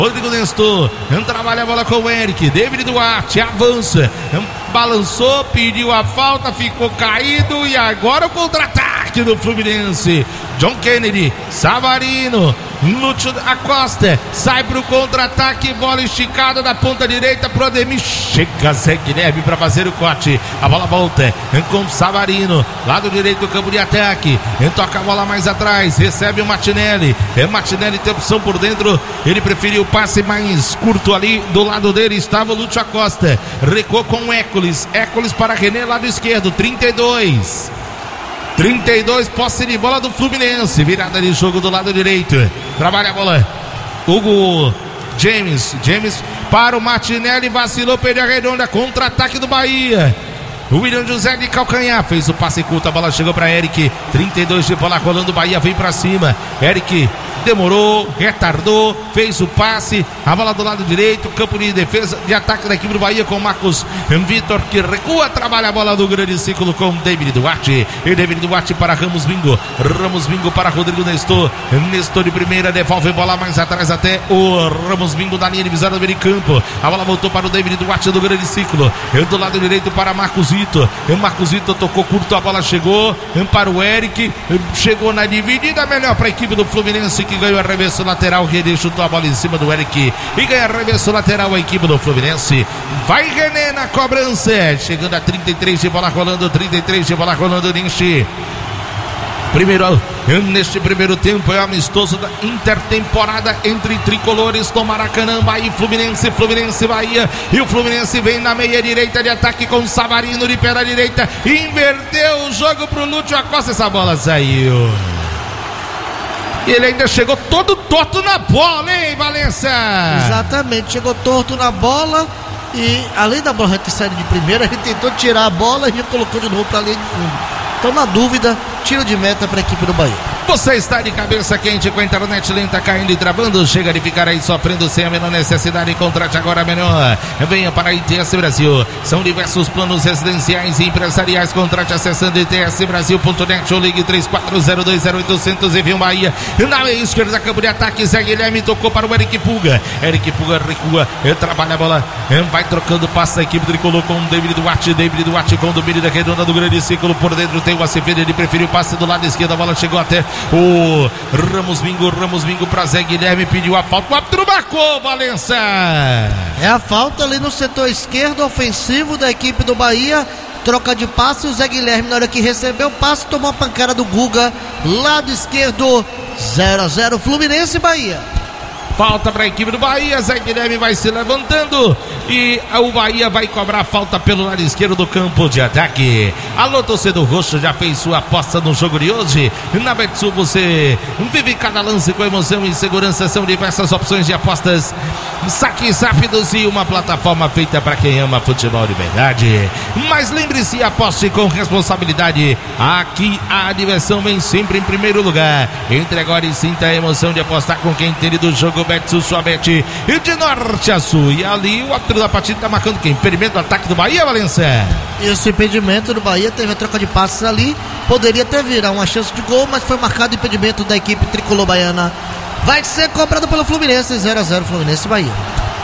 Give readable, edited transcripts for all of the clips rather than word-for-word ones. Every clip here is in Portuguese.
Rodrigo Nestor, trabalha a bola com o Eric. David Duarte avança, balançou, pediu a falta, ficou caído e agora o contra-ataque do Fluminense. John Kennedy, Savarino, Lúcio Acosta, sai pro contra-ataque, bola esticada da ponta direita pro Ademir, chega Zé Guilherme para fazer o corte, a bola volta com Savarino, lado direito do campo de ataque, toca a bola mais atrás, recebe o Martinelli, Martinelli tem opção por dentro, ele preferiu o passe mais curto ali, do lado dele estava o Lúcio Acosta, recuou com o Écoles para René, lado esquerdo, 32, posse de bola do Fluminense, virada de jogo do lado direito, trabalha a bola, Hugo James para o Martinelli, vacilou, perdeu a redonda, contra-ataque do Bahia, o William José de calcanhar, fez o passe curto, a bola chegou para Eric, 32 de bola rolando, Bahia vem para cima, Eric demorou, retardou, fez o passe, a bola do lado direito, campo de defesa, de ataque da equipe do Bahia com Marcos Vitor que recua, trabalha a bola do grande círculo com David Duarte, e David Duarte para Ramos Bingo para Rodrigo Nestor de primeira, devolve bola mais atrás até o Ramos Bingo da linha divisória do meio de campo, a bola voltou para o David Duarte do grande círculo, do lado direito para Marcos Vitor tocou curto, a bola chegou para o Eric, chegou na dividida, melhor para a equipe do Fluminense que ganhou arremesso lateral, René chutou a bola em cima do Eric e ganha arremesso lateral a equipe do Fluminense, vai René na cobrança, chegando a 33 de bola rolando, Ninchi. Neste primeiro tempo é amistoso da intertemporada entre tricolores do Maracanã, Bahia e Fluminense Bahia, e o Fluminense vem na meia direita de ataque com Savarino de pé da direita, inverteu o jogo pro Lúcio Acosta, essa bola saiu. Ele ainda chegou todo torto na bola, hein, Valença? Exatamente, chegou torto na bola e além da bola ter saído de primeira, ele tentou tirar a bola e colocou de novo para a linha de fundo. Então, na dúvida, tiro de meta para a equipe do Bahia. Você está de cabeça quente com a internet lenta caindo e travando. Chega de ficar aí sofrendo sem a menor necessidade. Contrate agora melhor. Venha para a ITS Brasil. São diversos planos residenciais e empresariais. Contrate acessando itsbrasil.net ou ligue 34020800 e viu Bahia. Na meia esquerda, campo de ataque. Zé Guilherme tocou para o Eric Puga. Eric Puga recua, trabalha a bola, vai trocando, passa a equipe tricolor com o David Duarte com o domínio da redonda do grande círculo por dentro. Tem o ACV, ele preferiu o passe do lado esquerdo. A bola chegou até o Ramos Bingo para Zé Guilherme, pediu a falta, o árbitro marcou, Valença. É a falta ali no setor esquerdo ofensivo da equipe do Bahia, troca de passe, o Zé Guilherme na hora que recebeu o passe tomou a pancada do Guga, lado esquerdo, 0-0 Fluminense e Bahia. Falta para a equipe do Bahia, Zé Guilherme vai se levantando e o Bahia vai cobrar falta pelo lado esquerdo do campo de ataque. Alô, torcedor roxo, já fez sua aposta no jogo de hoje? Na Betsul você vive cada lance com emoção e segurança, são diversas opções de apostas, saques rápidos e uma plataforma feita para quem ama futebol de verdade. Mas lembre-se, aposte com responsabilidade, aqui a diversão vem sempre em primeiro lugar. Entre agora e sinta a emoção de apostar com quem entende do jogo. Betsul, sua bet e de norte a sul. E ali o árbitro da partida está marcando quem? Impedimento do ataque do Bahia, Valença. Esse impedimento do Bahia teve a troca de passes ali, poderia até virar uma chance de gol, mas foi marcado o impedimento da equipe tricolor baiana. Vai ser cobrado pelo Fluminense, 0-0 Fluminense e Bahia.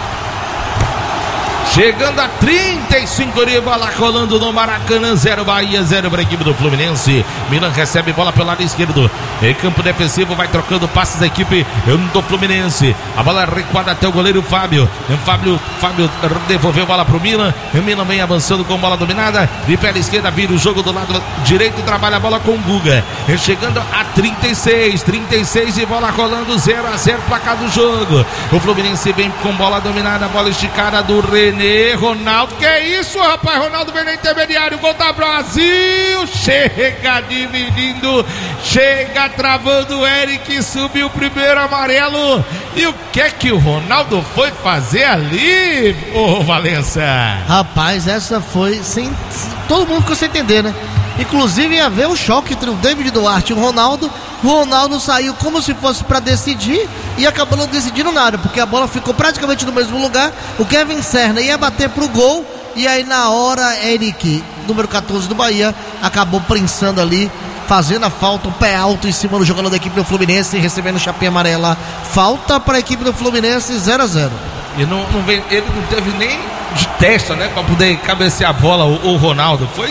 Chegando a 35 de bola rolando no Maracanã, 0 Bahia, 0 para a equipe do Fluminense. Milan recebe bola pelo lado esquerdo. Em campo defensivo, vai trocando passes da equipe do Fluminense. A bola recuada até o goleiro Fábio. Fábio devolveu a bola para o Milan. O Milan vem avançando com bola dominada. De pé esquerda, vira o jogo do lado direito. Trabalha a bola com o Guga. Chegando a 36 de bola rolando, 0-0 placar do jogo. O Fluminense vem com bola dominada, bola esticada do René. Ronaldo, que é isso, rapaz? Ronaldo vem na intermediário, gol da Brasil, chega dividindo, chega travando o Eric, subiu o primeiro amarelo. E o que é que o Ronaldo foi fazer ali, ô Valença? Rapaz, essa foi sem todo mundo ficou sem entender, né? Inclusive ia ver o choque entre o David Duarte e o Ronaldo. O Ronaldo saiu como se fosse para decidir e acabou não decidindo nada, porque a bola ficou praticamente no mesmo lugar. O Kevin Serna ia bater pro gol e aí na hora Eric, número 14 do Bahia, acabou prensando ali fazendo a falta, o pé alto em cima do jogador da equipe do Fluminense, recebendo chapinha amarela. Falta para a equipe do Fluminense, 0-0. E ele não teve nem de testa, né, para poder cabecear a bola, o Ronaldo. Foi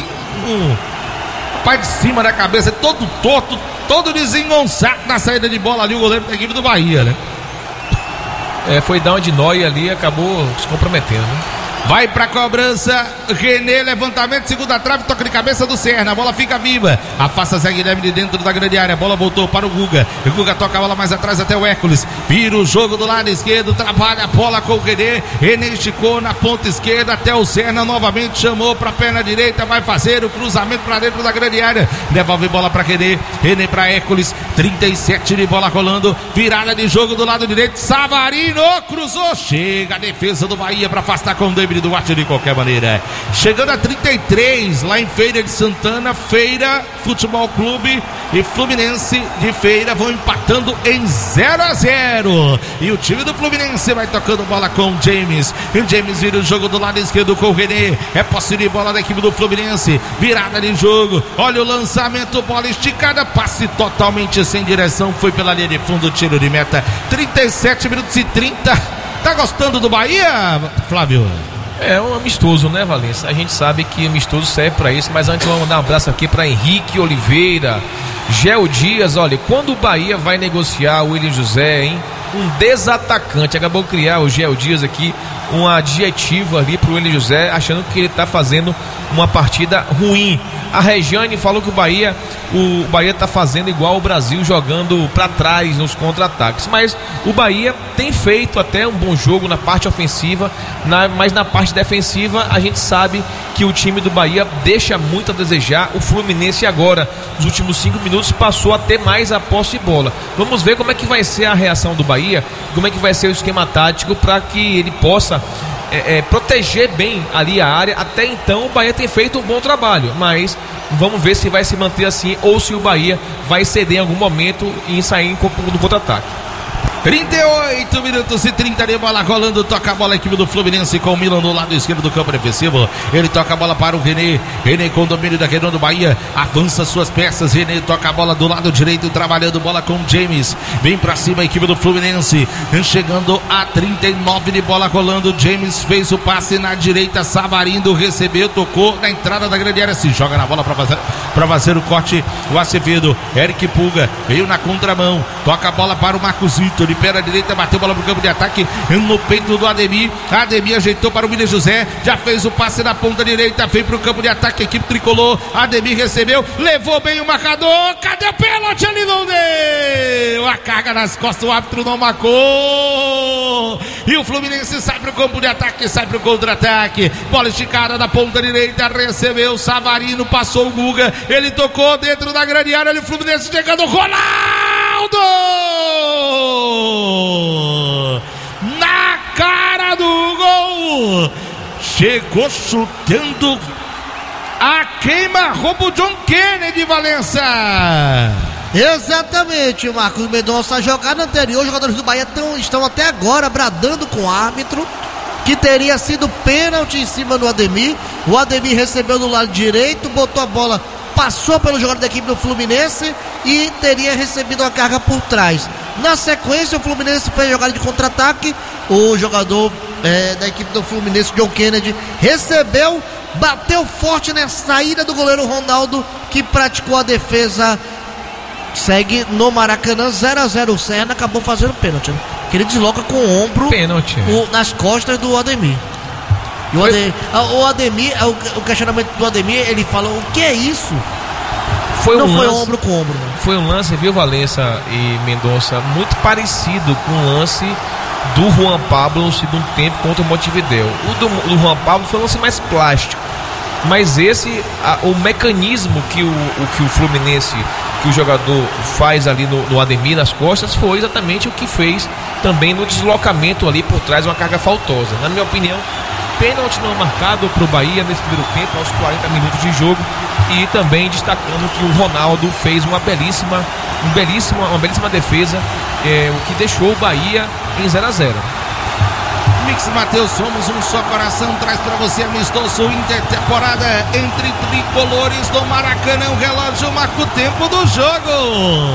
parte de cima da cabeça, todo torto, todo desengonçado na saída de bola ali, o goleiro da equipe do Bahia, né? Foi dar uma de nóia ali e acabou se comprometendo, né? Vai pra cobrança, René, levantamento, segunda trave, toca de cabeça do Serna, a bola fica viva, afasta Zé Guilherme de dentro da grande área, a bola voltou para o Guga toca a bola mais atrás até o Hércules, vira o jogo do lado esquerdo, trabalha a bola com o René esticou na ponta esquerda até o Serna, novamente chamou pra perna direita, vai fazer o cruzamento pra dentro da grande área, devolve bola pra René pra Hércules, 37 de bola rolando, virada de jogo do lado direito, Savarino cruzou, chega a defesa do Bahia pra afastar com o David Duarte de qualquer maneira. Chegando a 33, lá em Feira de Santana, Feira Futebol Clube e Fluminense de Feira vão empatando em 0-0. E o time do Fluminense vai tocando bola com o James. E o James vira o jogo do lado esquerdo com o René. É posse de bola da equipe do Fluminense. Virada de jogo. Olha o lançamento, bola esticada, passe totalmente sem direção. Foi pela linha de fundo, tiro de meta. 37 minutos e 30. Tá gostando do Bahia, Flávio? É um amistoso, né, Valença? A gente sabe que amistoso serve pra isso, mas antes vamos mandar um abraço aqui pra Henrique Oliveira, Gel Dias. Olha, quando o Bahia vai negociar o William José, hein? Um desatacante, acabou de criar o Gel Dias aqui, um adjetivo ali pro William José, achando que ele tá fazendo uma partida ruim. A Regiane falou que o Bahia tá fazendo igual o Brasil, jogando para trás nos contra-ataques, mas o Bahia tem feito até um bom jogo na parte ofensiva, mas na parte defensiva a gente sabe que o time do Bahia deixa muito a desejar. O Fluminense agora, nos últimos 5 minutos, passou a ter mais a posse de bola. Vamos ver como é que vai ser a reação do Bahia, como é que vai ser o esquema tático para que ele possa proteger bem ali a área. Até então o Bahia tem feito um bom trabalho, mas vamos ver se vai se manter assim ou se o Bahia vai ceder em algum momento e sair no contra-ataque. 38 minutos e 30 de bola rolando, toca a bola a equipe do Fluminense com o Milan no lado esquerdo do campo defensivo. Ele toca a bola para o René com domínio da Renan do Bahia, avança suas peças. René toca a bola do lado direito, trabalhando bola com o James, vem pra cima a equipe do Fluminense, chegando a 39 de bola rolando. James fez o passe na direita, Savarino recebeu, tocou na entrada da grande área, se joga na bola pra fazer o corte. O Acevedo, Eric Puga veio na contramão, toca a bola para o Marcos Vitor, de perna direita, bateu bola pro campo de ataque no peito do Ademir. Ademir ajeitou para o William José, já fez o passe na ponta direita, veio pro campo de ataque, equipe tricolor. Ademir recebeu, levou bem o marcador, cadê o pênalti? Ali não deu, a carga nas costas, o árbitro não marcou e o Fluminense sai pro campo de ataque, sai pro contra-ataque, bola esticada na ponta direita, recebeu Savarino, passou o Guga, ele tocou dentro da grande área, olha o Fluminense chegando, Ronaldo na cara do gol, chegou chutando a queima-roupa, John Kennedy, Valença. Exatamente, Marcos Mendonça. A jogada anterior, os jogadores do Bahia estão até agora bradando com o árbitro que teria sido pênalti em cima do Ademir. O Ademir recebeu do lado direito, botou a bola, passou pelo jogador da equipe do Fluminense e teria recebido uma carga por trás. Na sequência, o Fluminense fez jogada de contra-ataque. O jogador da equipe do Fluminense, John Kennedy, recebeu, bateu forte na saída do goleiro Ronaldo, que praticou a defesa. Segue no Maracanã, 0-0. O Serna acabou fazendo pênalti, né? Que ele desloca com o ombro pênalti nas costas do Ademir. E o Ademir, o questionamento do Ademir, ele falou: o que é isso? Foi ombro com ombro, né? Foi um lance, viu, Valença e Mendonça, muito parecido com o lance do Juan Pablo no segundo tempo contra o Montevideo. O do Juan Pablo foi um lance mais plástico, mas o mecanismo que o Fluminense, que o jogador faz ali no Ademir, nas costas, foi exatamente o que fez também no deslocamento ali por trás, uma carga faltosa. Na minha opinião, pênalti não marcado para o Bahia nesse primeiro tempo, aos 40 minutos de jogo, e também destacando que o Ronaldo fez uma belíssima defesa, o que deixou o Bahia em 0-0. Mix Mateus, somos um só coração, traz pra você amistoso intertemporada entre tricolores do Maracanã. O relógio marca o tempo do jogo.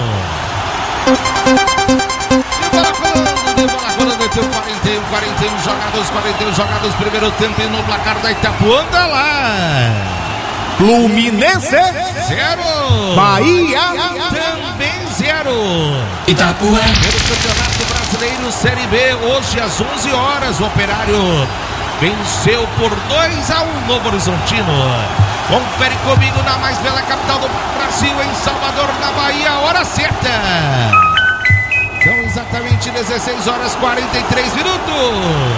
De bola rolando, tem 41 jogados, primeiro tempo e no placar da Itapuã, lá. Fluminense 0, Bahia também 0. Itapuã. Pelo Campeonato Brasileiro Série B, hoje às 11 horas, o Operário venceu por 2-1 Novo Horizontino. Confere comigo na mais bela capital do Brasil, em Salvador, na Bahia, hora certa. São exatamente 16 horas 43 minutos.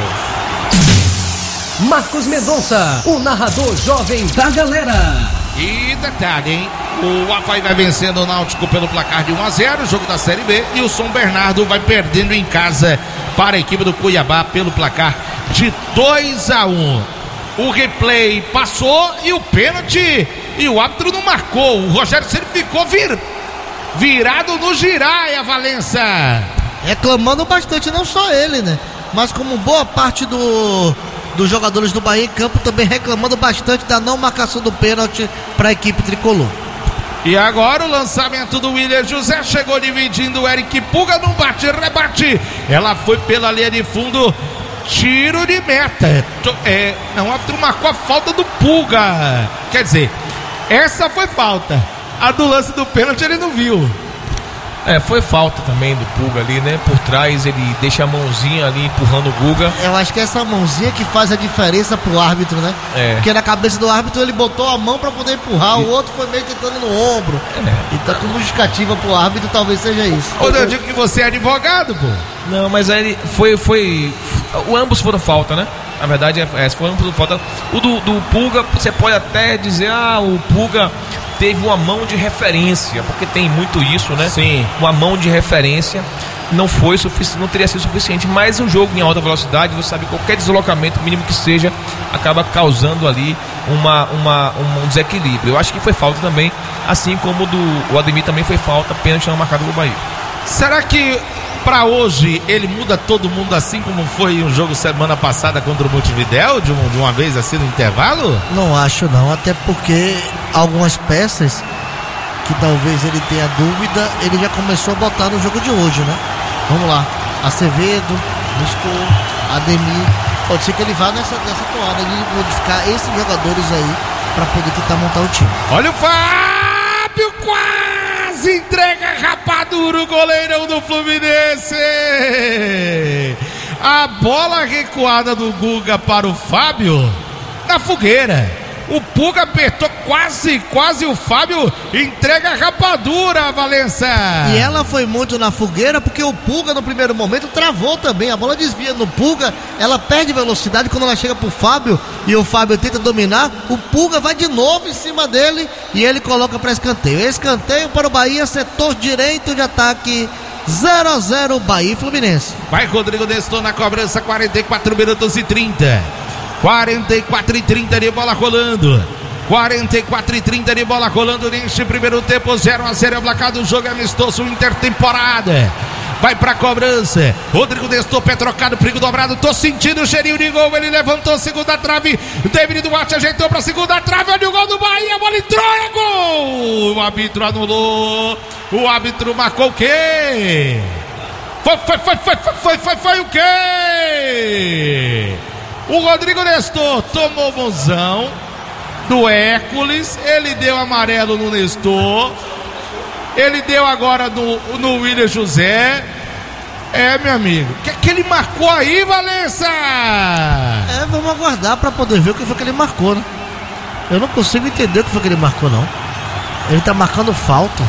Marcos Mendonça, o narrador jovem da galera. E detalhe, hein? O Avaí vai vencendo o Náutico pelo placar de 1-0, jogo da Série B. E o São Bernardo vai perdendo em casa para a equipe do Cuiabá pelo placar de 2-1. O replay passou e o pênalti, e o árbitro não marcou. O Rogério Ceni ficou virado no giraia, Valença. Reclamando bastante, não só ele, né? Mas como boa parte dos jogadores do Bahia em campo também reclamando bastante da não marcação do pênalti para a equipe tricolor. E agora o lançamento do William José, chegou dividindo o Eric Puga no bate-rebate. Ela foi pela linha de fundo, tiro de meta. Não, o árbitro marcou a falta do Puga. Quer dizer, essa foi falta. A do lance do pênalti ele não viu. Foi falta também do Puga ali, né? Por trás ele deixa a mãozinha ali empurrando o Guga. Eu acho que é essa mãozinha que faz a diferença pro árbitro, né? Porque na cabeça do árbitro ele botou a mão pra poder empurrar, o outro foi meio tentando no ombro. Então, como justificativa pro árbitro, talvez seja isso. Eu digo que você é advogado, pô. Não, mas aí ambos foram falta, né? Na verdade, foram ambos falta. O do Puga, você pode até dizer, o Puga teve uma mão de referência, porque tem muito isso, né? Sim. Uma mão de referência não foi suficiente, não teria sido suficiente, mas um jogo em alta velocidade, você sabe, qualquer deslocamento, mínimo que seja, acaba causando ali um desequilíbrio. Eu acho que foi falta também, assim como o Ademir também foi falta, pênalti não marcado do Bahia. Será que pra hoje ele muda todo mundo, assim como foi um jogo semana passada contra o Montevidéu, de uma vez assim no intervalo? Não acho não, até porque algumas peças que talvez ele tenha dúvida, ele já começou a botar no jogo de hoje, né? Vamos lá, Acevedo, Nestor, Ademir, pode ser que ele vá nessa toada de modificar esses jogadores aí pra poder tentar montar o time. Olha o Fábio, quase entrega rapadura o goleirão do Fluminense. A bola recuada do Guga para o Fábio na fogueira. O Puga apertou quase o Fábio entrega a rapadura, Valença. E ela foi muito na fogueira porque o Puga no primeiro momento travou também. A bola desvia no Puga, ela perde velocidade quando ela chega pro Fábio e o Fábio tenta dominar. O Puga vai de novo em cima dele e ele coloca para escanteio. Escanteio para o Bahia, setor direito de ataque. 0-0 Bahia e Fluminense. Vai Rodrigo Nestor na cobrança, 44 minutos e 30. 44 e 30 de bola rolando. 44 e 30 de bola rolando neste primeiro tempo. 0-0 é o placar do jogo amistoso intertemporada. Vai pra cobrança. Rodrigo Nestor, pé trocado, perigo dobrado. Tô sentindo o cheirinho de gol. Ele levantou, segunda trave. David Duarte ajeitou pra segunda trave. Olha o gol do Bahia. A bola entrou, é gol. O árbitro anulou. O árbitro marcou o quê? Foi o quê? O Rodrigo Nestor tomou mãozão do Hércules. Ele deu amarelo no Nestor. Ele deu agora no William José. Meu amigo. O que ele marcou aí, Valença? Vamos aguardar pra poder ver o que foi que ele marcou, né? Eu não consigo entender o que foi que ele marcou, não. Ele tá marcando falta.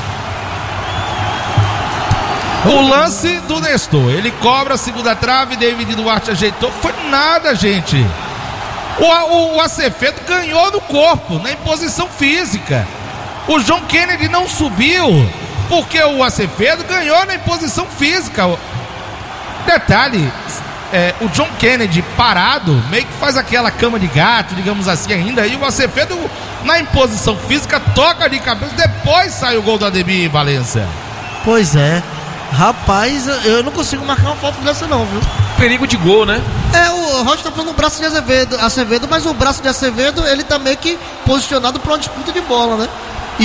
O lance do Nestor, ele cobra a segunda trave, David Duarte ajeitou, foi nada, gente. O Acevedo ganhou no corpo, na imposição física. O John Kennedy não subiu, porque o Acevedo ganhou na imposição física. Detalhe, o John Kennedy parado, meio que faz aquela cama de gato, digamos assim ainda, e o Acevedo na imposição física toca de cabeça, depois sai o gol do Ademir Valença. Pois é. Rapaz, eu não consigo marcar uma falta dessa não, viu? Perigo de gol, né? o Roger tá falando do braço de Acevedo, mas o braço de Acevedo, ele tá meio que posicionado pra uma disputa de bola, né?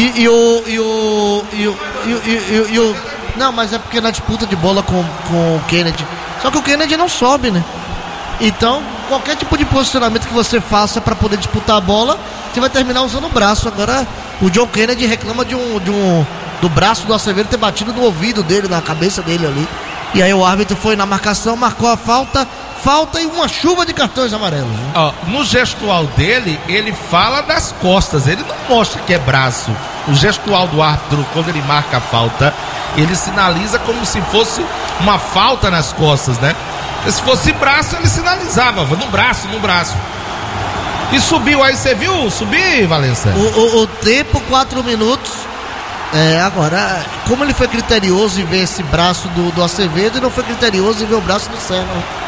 Não, mas é porque na disputa de bola com o Kennedy. Só que o Kennedy não sobe, né? Então, qualquer tipo de posicionamento que você faça pra poder disputar a bola, você vai terminar usando o braço. Agora, o John Kennedy reclama do braço do Acevedo ter batido no ouvido dele, na cabeça dele ali. E aí o árbitro foi na marcação, marcou a falta e uma chuva de cartões amarelos. Né? Ó, no gestual dele, ele fala das costas, ele não mostra que é braço. O gestual do árbitro, quando ele marca a falta, ele sinaliza como se fosse uma falta nas costas, né? E se fosse braço, ele sinalizava, no braço. E subiu, aí você viu subir, Valença? O tempo, 4 minutos. Agora, como ele foi criterioso em ver esse braço do Acevedo e não foi criterioso em ver o braço do Serna.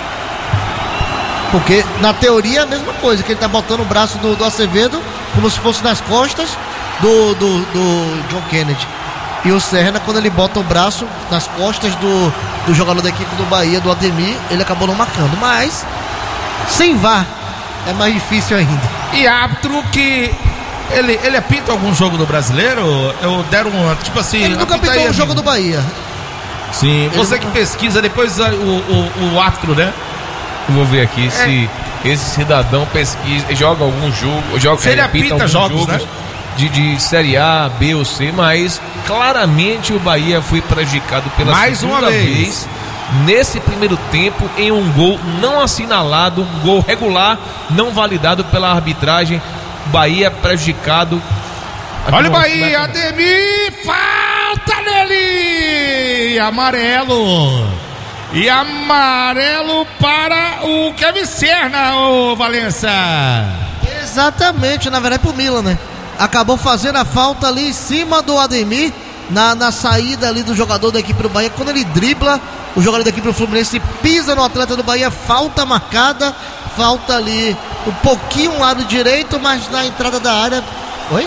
Porque na teoria é a mesma coisa, que ele tá botando o braço do Acevedo como se fosse nas costas do John Kennedy. E o Serna, quando ele bota o braço nas costas do jogador da equipe do Bahia, do Ademir, ele acabou não marcando. Mas, sem VAR, é mais difícil ainda. E árbitro que... Ele apita algum jogo do Brasileiro? Eu deram um, tipo assim... Ele nunca apitou um jogo do Bahia. Sim, você que pesquisa depois o árbitro, né? Eu vou ver aqui se esse cidadão pesquisa, joga algum jogo, se ele apita jogos, né? De Série A, B ou C, mas claramente o Bahia foi prejudicado pela segunda vez nesse primeiro tempo em um gol não assinalado, um gol regular, não validado pela arbitragem. Bahia prejudicado. Olha o Bahia, Ademir, falta nele! Amarelo. E amarelo para o Kevin Serna, ô Valença. Exatamente, na verdade pro Milan, né? Acabou fazendo a falta ali em cima do Ademir, na saída ali do jogador da equipe do Bahia. Quando ele dribla, o jogador da equipe do Fluminense pisa no atleta do Bahia, falta marcada, falta ali um pouquinho lado direito, mas na entrada da área. Oi?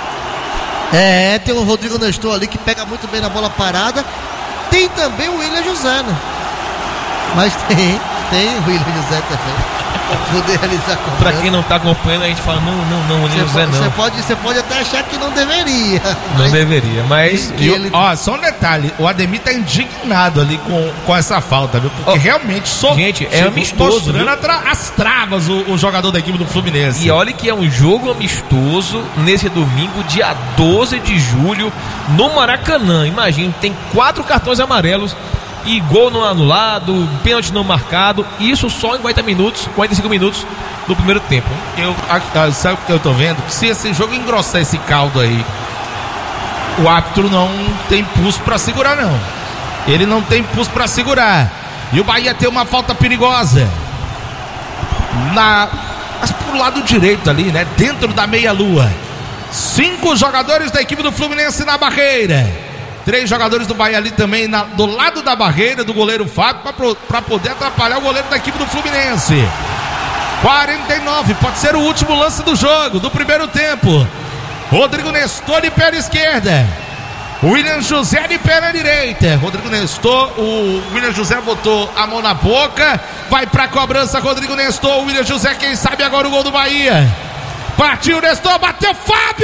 Tem o Rodrigo Nestor ali que pega muito bem na bola parada. Tem também o William José, né? Mas tem o William José também. Pra poder realizar a cobrança. Pra quem não tá acompanhando, a gente fala, não, o William José não. Você pode até achar que não deveria. Não deveria, mas... Ó, só um detalhe, o Ademir tá indignado ali com essa falta, viu? Porque realmente gente, é amistoso, mostrando as travas o jogador da equipe do Fluminense. E olha que é um jogo amistoso nesse domingo, dia 12 de julho, no Maracanã. Imagina, tem 4 cartões amarelos e gol não anulado, pênalti não marcado, isso só em 45 minutos do primeiro tempo. Sabe o que eu tô vendo? Se esse jogo engrossar esse caldo aí, o árbitro não tem pulso pra segurar, não. Ele não tem pulso pra segurar. E o Bahia tem uma falta perigosa mas pro lado direito ali, né? Dentro da meia-lua. 5 jogadores da equipe do Fluminense na barreira. 3 jogadores do Bahia ali também do lado da barreira do goleiro Fábio para poder atrapalhar o goleiro da equipe do Fluminense. 49, pode ser o último lance do jogo, do primeiro tempo. Rodrigo Nestor de perna esquerda, William José de perna direita. Rodrigo Nestor, o William José botou a mão na boca, vai pra cobrança Rodrigo Nestor, o William José, quem sabe agora o gol do Bahia. Partiu Nestor, bateu Fábio!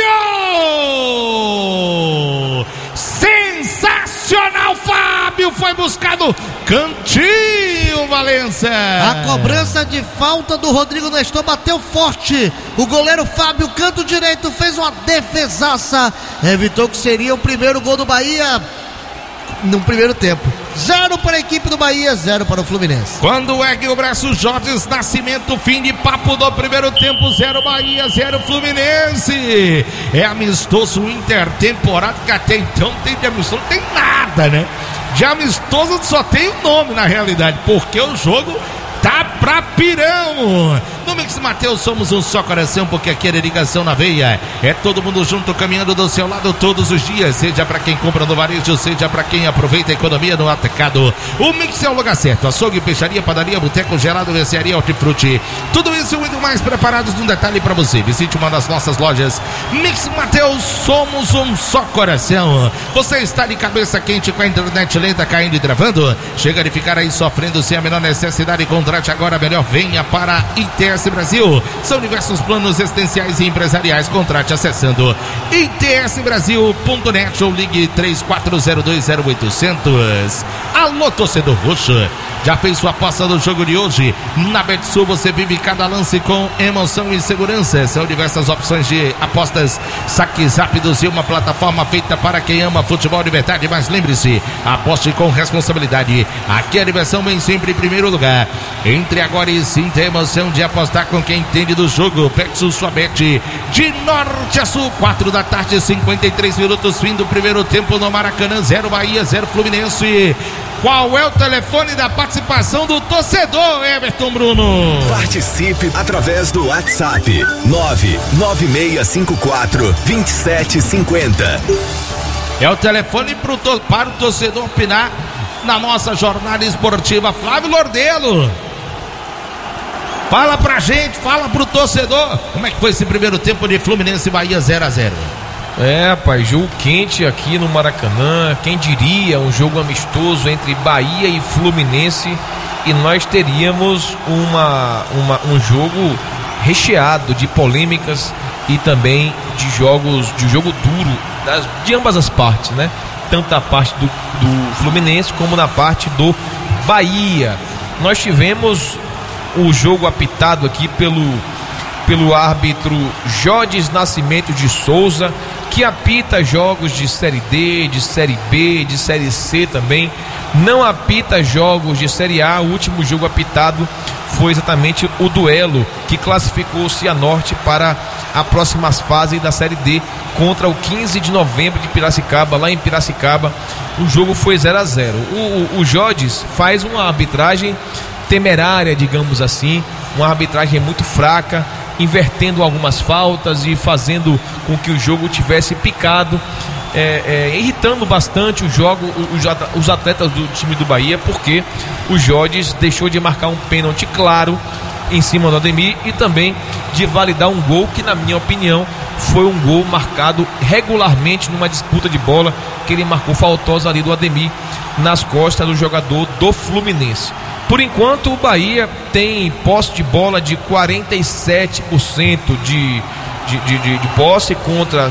Sensacional, Fábio! Foi buscado cantinho, Valença! A cobrança de falta do Rodrigo Nestor bateu forte. O goleiro Fábio, canto direito, fez uma defesaça. Evitou que seria o primeiro gol do Bahia no primeiro tempo. 0 para a equipe do Bahia, 0 para o Fluminense. Quando ergue o braço, Jorge Nascimento, fim de papo do primeiro tempo, 0 Bahia, 0 Fluminense. É amistoso intertemporada, que até então não tem de amistoso, não tem nada, né? De amistoso só tem o nome na realidade, porque o jogo tá pra pirão. No Mix Mateus, somos um só coração, porque aqui é ligação na veia. É todo mundo junto, caminhando do seu lado todos os dias, seja para quem compra no varejo, seja para quem aproveita a economia no atacado. O Mix é o lugar certo. Açougue, peixaria, padaria, boteco, gelado, mercearia, hortifruti. Tudo isso e muito mais preparados num detalhe para você. Visite uma das nossas lojas. Mix Mateus, somos um só coração. Você está de cabeça quente com a internet lenta caindo e travando? Chega de ficar aí sofrendo sem a menor necessidade. Contrate agora melhor. Venha para ITS Brasil. São diversos planos residenciais e empresariais. Contrate acessando itsbrasil.net ou ligue 34020800. Alô, torcedor roxo. Já fez sua aposta no jogo de hoje? Na Betsul você vive cada lance com emoção e segurança. São diversas opções de apostas, saques rápidos e uma plataforma feita para quem ama futebol de verdade. Mas lembre-se, aposte com responsabilidade. Aqui a diversão vem sempre em primeiro lugar. Entre agora e sinta a emoção de apostar com quem entende do jogo. Betsul, sua bet de norte a sul. 4 da tarde, 53 minutos, fim do primeiro tempo no Maracanã. 0 Bahia, 0 Fluminense. Qual é o telefone da participação do torcedor, Everton Bruno? Participe através do WhatsApp 99654-2750. É o telefone para o torcedor opinar na nossa jornada esportiva. Flávio Lordelo, fala pra gente, fala pro torcedor, como é que foi esse primeiro tempo de Fluminense e Bahia 0-0? Rapaz, jogo quente aqui no Maracanã. Quem diria, um jogo amistoso entre Bahia e Fluminense, e nós teríamos um jogo recheado de polêmicas e também de jogo duro de ambas as partes, né? Tanto da parte do Fluminense como na parte do Bahia. Nós tivemos o jogo apitado aqui pelo árbitro Jodes Nascimento de Souza, que apita jogos de Série D, de Série B, de Série C também. Não apita jogos de Série A. O último jogo apitado foi exatamente o duelo que classificou o Cianorte para a próxima fase da Série D contra o 15 de novembro de Piracicaba, lá em Piracicaba. O jogo foi 0-0. O Jodes faz uma arbitragem temerária, digamos assim, uma arbitragem muito fraca, invertendo algumas faltas e fazendo com que o jogo tivesse picado, irritando bastante os atletas do time do Bahia, porque o Jodes deixou de marcar um pênalti claro em cima do Ademir e também de validar um gol que, na minha opinião, foi um gol marcado regularmente numa disputa de bola que ele marcou faltosa ali do Ademir nas costas do jogador do Fluminense. Por enquanto, o Bahia tem posse de bola de 47% de posse contra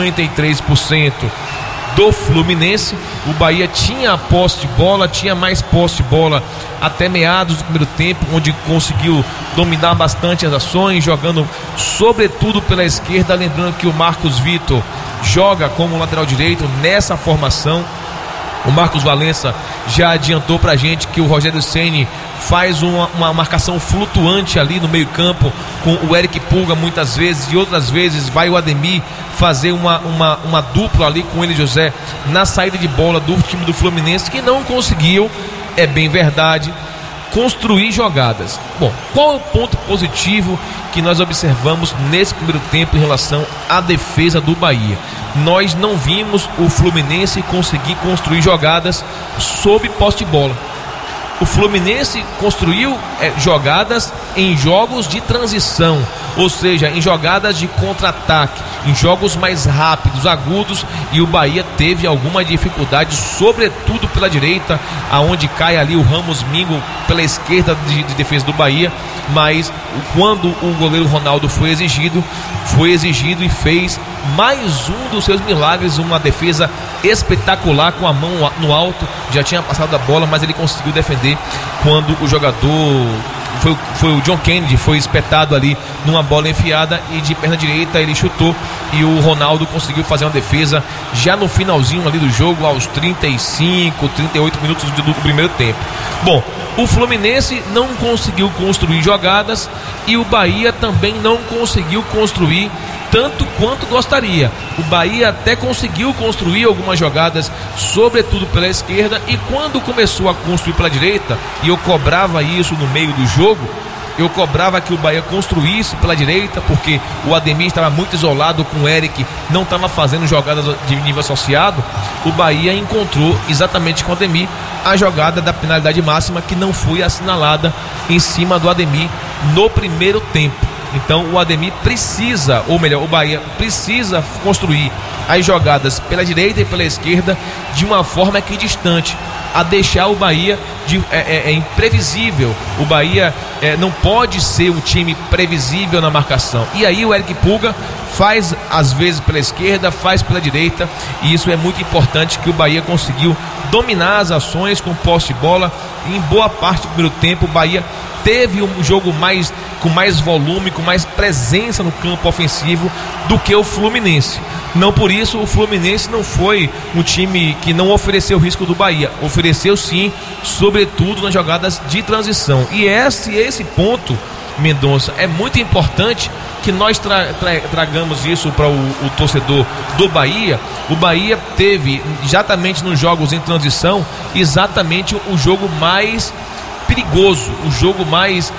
53% do Fluminense. O Bahia tinha posse de bola, tinha mais posse de bola até meados do primeiro tempo, onde conseguiu dominar bastante as ações, jogando sobretudo pela esquerda. Lembrando que o Marcos Vitor joga como lateral direito nessa formação. O Marcos Valença já adiantou pra gente que o Rogério Ceni faz uma marcação flutuante ali no meio campo, com o Eric Pulga muitas vezes, e outras vezes vai o Ademir fazer uma dupla ali com ele, José, na saída de bola do time do Fluminense, que não conseguiu, é bem verdade, construir jogadas. Bom, qual é o ponto positivo que nós observamos nesse primeiro tempo em relação à defesa do Bahia? Nós não vimos o Fluminense conseguir construir jogadas sob posse de bola. O Fluminense construiu jogadas em jogos de transição, ou seja, em jogadas de contra-ataque, em jogos mais rápidos, agudos, e o Bahia teve alguma dificuldade, sobretudo pela direita, aonde cai ali o Ramos Mingo pela esquerda de defesa do Bahia. Mas quando o goleiro Ronaldo foi exigido e fez mais um dos seus milagres, uma defesa espetacular com a mão no alto. Já tinha passado a bola, mas ele conseguiu defender quando o jogador foi o John Kennedy, foi espetado ali numa bola enfiada, e de perna direita ele chutou e o Ronaldo conseguiu fazer uma defesa já no finalzinho ali do jogo, aos 35, 38 minutos do primeiro tempo. Bom, o Fluminense não conseguiu construir jogadas e o Bahia também não conseguiu construir tanto quanto gostaria. O Bahia até conseguiu construir algumas jogadas, sobretudo pela esquerda, e quando começou a construir pela direita, e eu cobrava isso no meio do jogo, eu cobrava que o Bahia construísse pela direita, porque o Ademir estava muito isolado com o Eric, não estava fazendo jogadas de nível associado. O Bahia encontrou exatamente com o Ademir a jogada da penalidade máxima, que não foi assinalada em cima do Ademir no primeiro tempo. Então o Ademir precisa, ou melhor, o Bahia precisa construir as jogadas pela direita e pela esquerda de uma forma equidistante, a deixar o Bahia imprevisível. O Bahia não pode ser um time previsível na marcação. E aí o Eric Pulga faz às vezes pela esquerda, faz pela direita, e isso é muito importante, que o Bahia conseguiu dominar as ações com posse de bola. Em boa parte do primeiro tempo o Bahia teve um jogo com mais volume, com mais presença no campo ofensivo do que o Fluminense. Não por isso o Fluminense não foi um time que não ofereceu risco do Bahia. Ofereceu sim, sobretudo nas jogadas de transição. E esse ponto, Mendonça, é muito importante que nós tragamos isso para o torcedor do Bahia. O Bahia teve, exatamente nos jogos em transição, exatamente o jogo mais perigoso, o jogo mais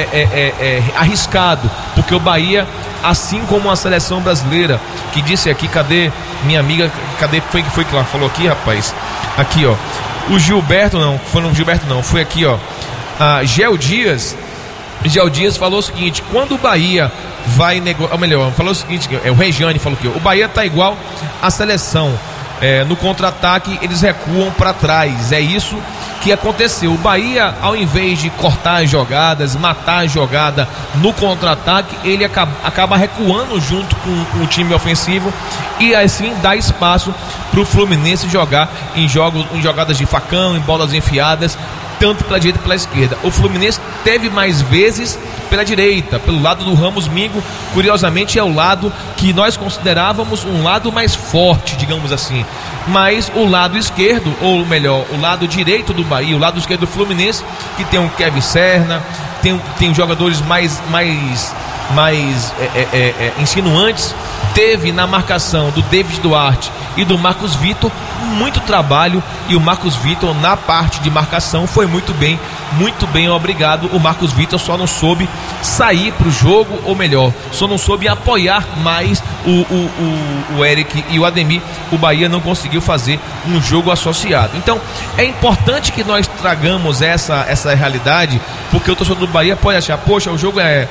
arriscado, porque o Bahia, assim como a seleção brasileira, que disse aqui, cadê minha amiga, cadê, foi que ela falou aqui, rapaz, aqui ó, o Gilberto não, foi aqui ó, Gel Dias falou o seguinte: quando o Bahia vai negociar, ou melhor, falou o seguinte, o Regiane falou que o Bahia tá igual a seleção, no contra-ataque eles recuam para trás, é isso que aconteceu. O Bahia, ao invés de cortar as jogadas, matar a jogada no contra-ataque, ele acaba recuando junto com o time ofensivo, e assim dá espaço para o Fluminense jogar em jogadas de facão, em bolas enfiadas, tanto pela direita e pela esquerda. O Fluminense teve mais vezes pela direita, pelo lado do Ramos Mingo. Curiosamente é o lado que nós considerávamos um lado mais forte, digamos assim. Mas o lado esquerdo, ou melhor, o lado direito do Bahia, o lado esquerdo do Fluminense, que tem o Kevin Serna, tem jogadores mais insinuantes, teve na marcação do David Duarte e do Marcos Vitor muito trabalho, e o Marcos Vitor na parte de marcação foi muito bem, obrigado. O Marcos Vitor só não soube sair pro jogo, ou melhor, só não soube apoiar mais o Eric e o Ademir. O Bahia não conseguiu fazer um jogo associado. Então é importante que nós tragamos essa realidade, porque o torcedor do Bahia pode achar, poxa, o jogo é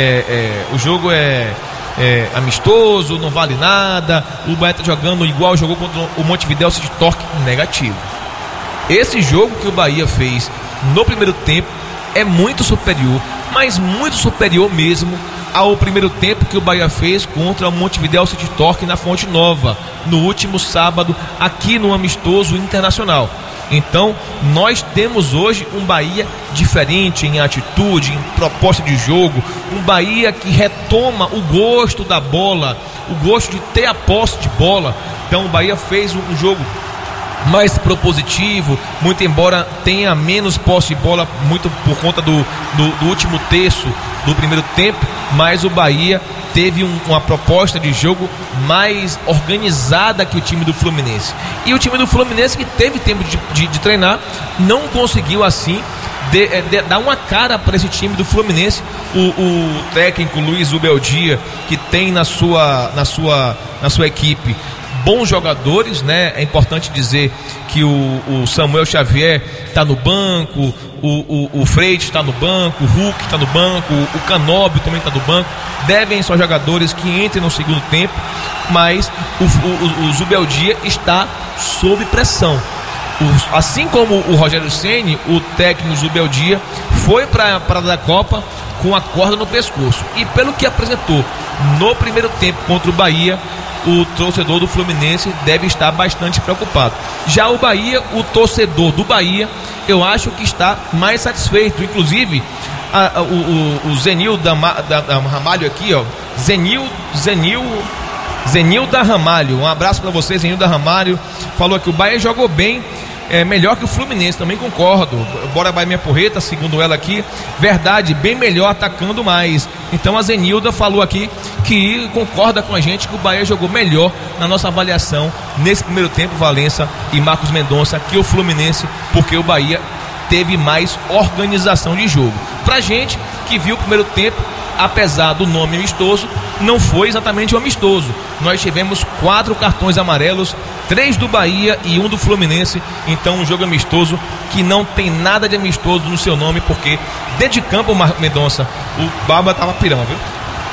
amistoso, não vale nada, o Bahia está jogando igual jogou contra o Montevidéu City Torque. Negativo. Esse jogo que o Bahia fez no primeiro tempo é muito superior, mas muito superior mesmo ao primeiro tempo que o Bahia fez contra o Montevidéu City Torque na Fonte Nova, no último sábado, aqui no Amistoso Internacional. Então, nós temos hoje um Bahia diferente em atitude, em proposta de jogo, um Bahia que retoma o gosto da bola, o gosto de ter a posse de bola. Então, o Bahia fez um jogo mais propositivo, muito embora tenha menos posse de bola, muito por conta do último terço do primeiro tempo, mas o Bahia teve uma proposta de jogo mais organizada que o time do Fluminense. E o time do Fluminense, que teve tempo de treinar, não conseguiu assim dar uma cara para esse time do Fluminense. O técnico Luiz Ubeldia, que tem na sua equipe bons jogadores, né? É importante dizer que o Samuel Xavier está no banco, o Freitas está no banco, o Hulk está no banco, o Canóbio também está no banco. Devem ser jogadores que entrem no segundo tempo, mas o Zubeldia está sob pressão. Assim como o Rogério Ceni, o técnico Zubeldia foi para a Copa com a corda no pescoço. E pelo que apresentou no primeiro tempo contra o Bahia, o torcedor do Fluminense deve estar bastante preocupado. Já o Bahia, o torcedor do Bahia, eu acho que está mais satisfeito. Inclusive, o Zenil da Ramalho aqui, ó, Zenil da Ramalho, um abraço para você, Zenil da Ramalho, falou que o Bahia jogou bem, melhor que o Fluminense, também concordo. Bora Bahia minha porreta, segundo ela aqui, verdade, bem melhor, atacando mais. Então a Zenilda falou aqui que concorda com a gente que o Bahia jogou melhor na nossa avaliação nesse primeiro tempo, Valença e Marcos Mendonça, que o Fluminense, porque o Bahia teve mais organização de jogo. Pra gente que viu o primeiro tempo, apesar do nome amistoso, não foi exatamente um amistoso. Nós tivemos 4 cartões amarelos, 3 do Bahia e 1 do Fluminense. Então um jogo amistoso que não tem nada de amistoso no seu nome, porque dentro de campo, Marco Mendonça, o Baba tava pirão, viu?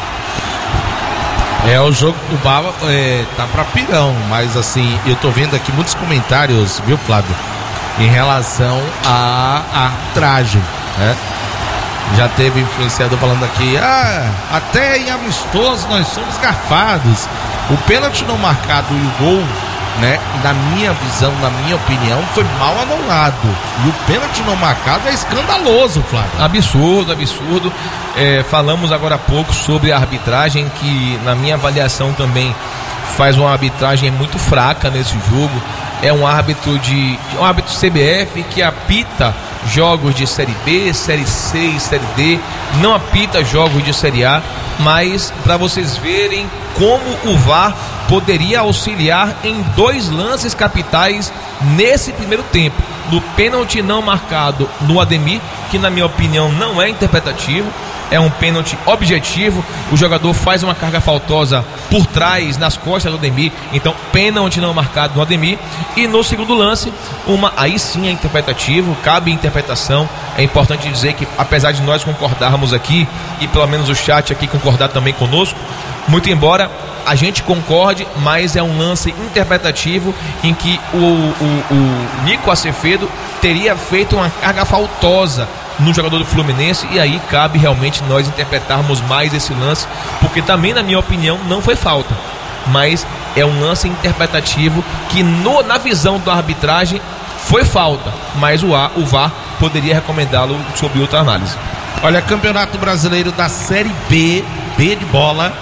O jogo do Baba tá pra pirão, mas assim, eu tô vendo aqui muitos comentários, viu, Flávio, em relação à arbitragem, né? Já teve influenciador falando aqui, até em amistoso nós somos garfados. O pênalti não marcado e o gol, né, na minha visão, na minha opinião, foi mal anulado. E o pênalti não marcado é escandaloso, Flávio. Absurdo. Falamos agora há pouco sobre a arbitragem, que na minha avaliação também faz uma arbitragem muito fraca nesse jogo. É um árbitro CBF que apita jogos de Série B, Série C e Série D, não apita jogos de Série A, mas para vocês verem como o VAR poderia auxiliar em 2 lances capitais nesse primeiro tempo. No pênalti não marcado no Ademir, que na minha opinião não é interpretativo, é um pênalti objetivo, o jogador faz uma carga faltosa por trás, nas costas do Ademir, então pênalti não marcado no Ademir. E no segundo lance, aí sim é interpretativo, cabe interpretação. É importante dizer que, apesar de nós concordarmos aqui, e pelo menos o chat aqui concordar também conosco, muito embora a gente concorde, mas é um lance interpretativo em que o Nico Acevedo teria feito uma carga faltosa no jogador do Fluminense, e aí cabe realmente nós interpretarmos mais esse lance, porque também, na minha opinião, não foi falta, mas é um lance interpretativo que na visão da arbitragem foi falta, mas o VAR poderia recomendá-lo sob outra análise. Olha, Campeonato Brasileiro da Série B de bola,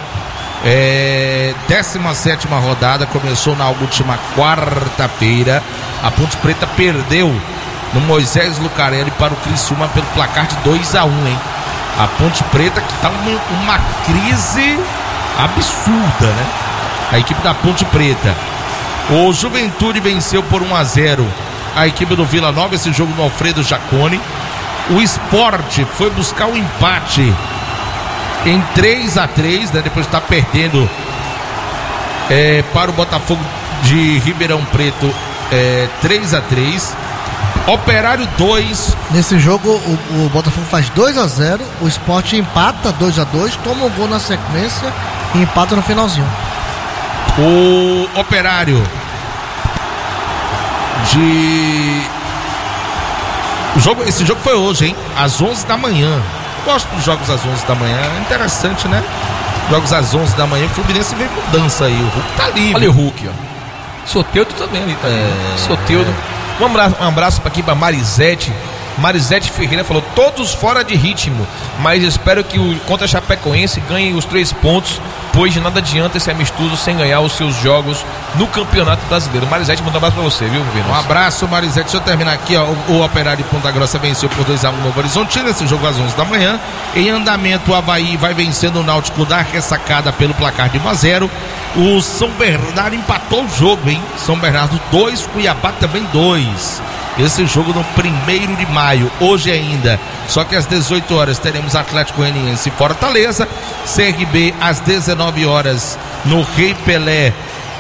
17ª rodada, começou na última quarta-feira. A Ponte Preta perdeu no Moisés Lucarelli para o Criciúma pelo placar de 2-1, hein? A Ponte Preta que tá uma crise absurda, né? A equipe da Ponte Preta. O Juventude venceu por 1-0 a equipe do Vila Nova, esse jogo no Alfredo Jaconi. O Sport foi buscar o empate em 3-3, né? Depois de estar perdendo para o Botafogo de Ribeirão Preto, 3-3. Operário 2. Nesse jogo o Botafogo faz 2-0, o Sport empata 2-2, toma um gol na sequência e empata no finalzinho. O Operário esse jogo foi hoje, hein? Às 11 da manhã. Gosto dos jogos às 11 da manhã, é interessante, né? Jogos às 11 da manhã, o Fluminense vem mudança aí, o Hulk tá livre. Olha o Hulk, ó. Soteldo também ali, tá? Soteldo. Um abraço aqui pra Marisete Ferreira, falou: todos fora de ritmo, mas espero que o contra a Chapecoense ganhe os 3 pontos, pois de nada adianta esse amistoso sem ganhar os seus jogos no Campeonato Brasileiro. Marisete, manda um abraço pra você, viu, Vênus? Um abraço, Marisete. Deixa eu terminar aqui, ó. O Operário de Ponta Grossa venceu por 2-1 no Novo Horizontino, esse jogo às 11 da manhã. Em andamento, o Avaí vai vencendo o Náutico da ressacada pelo placar de 1-0. O São Bernardo empatou o jogo, hein? São Bernardo 2, Cuiabá também 2. Esse jogo no 1º de maio, hoje ainda. Só que às 18 horas teremos Atlético Goianiense e Fortaleza. CRB às 19 horas no Rei Pelé.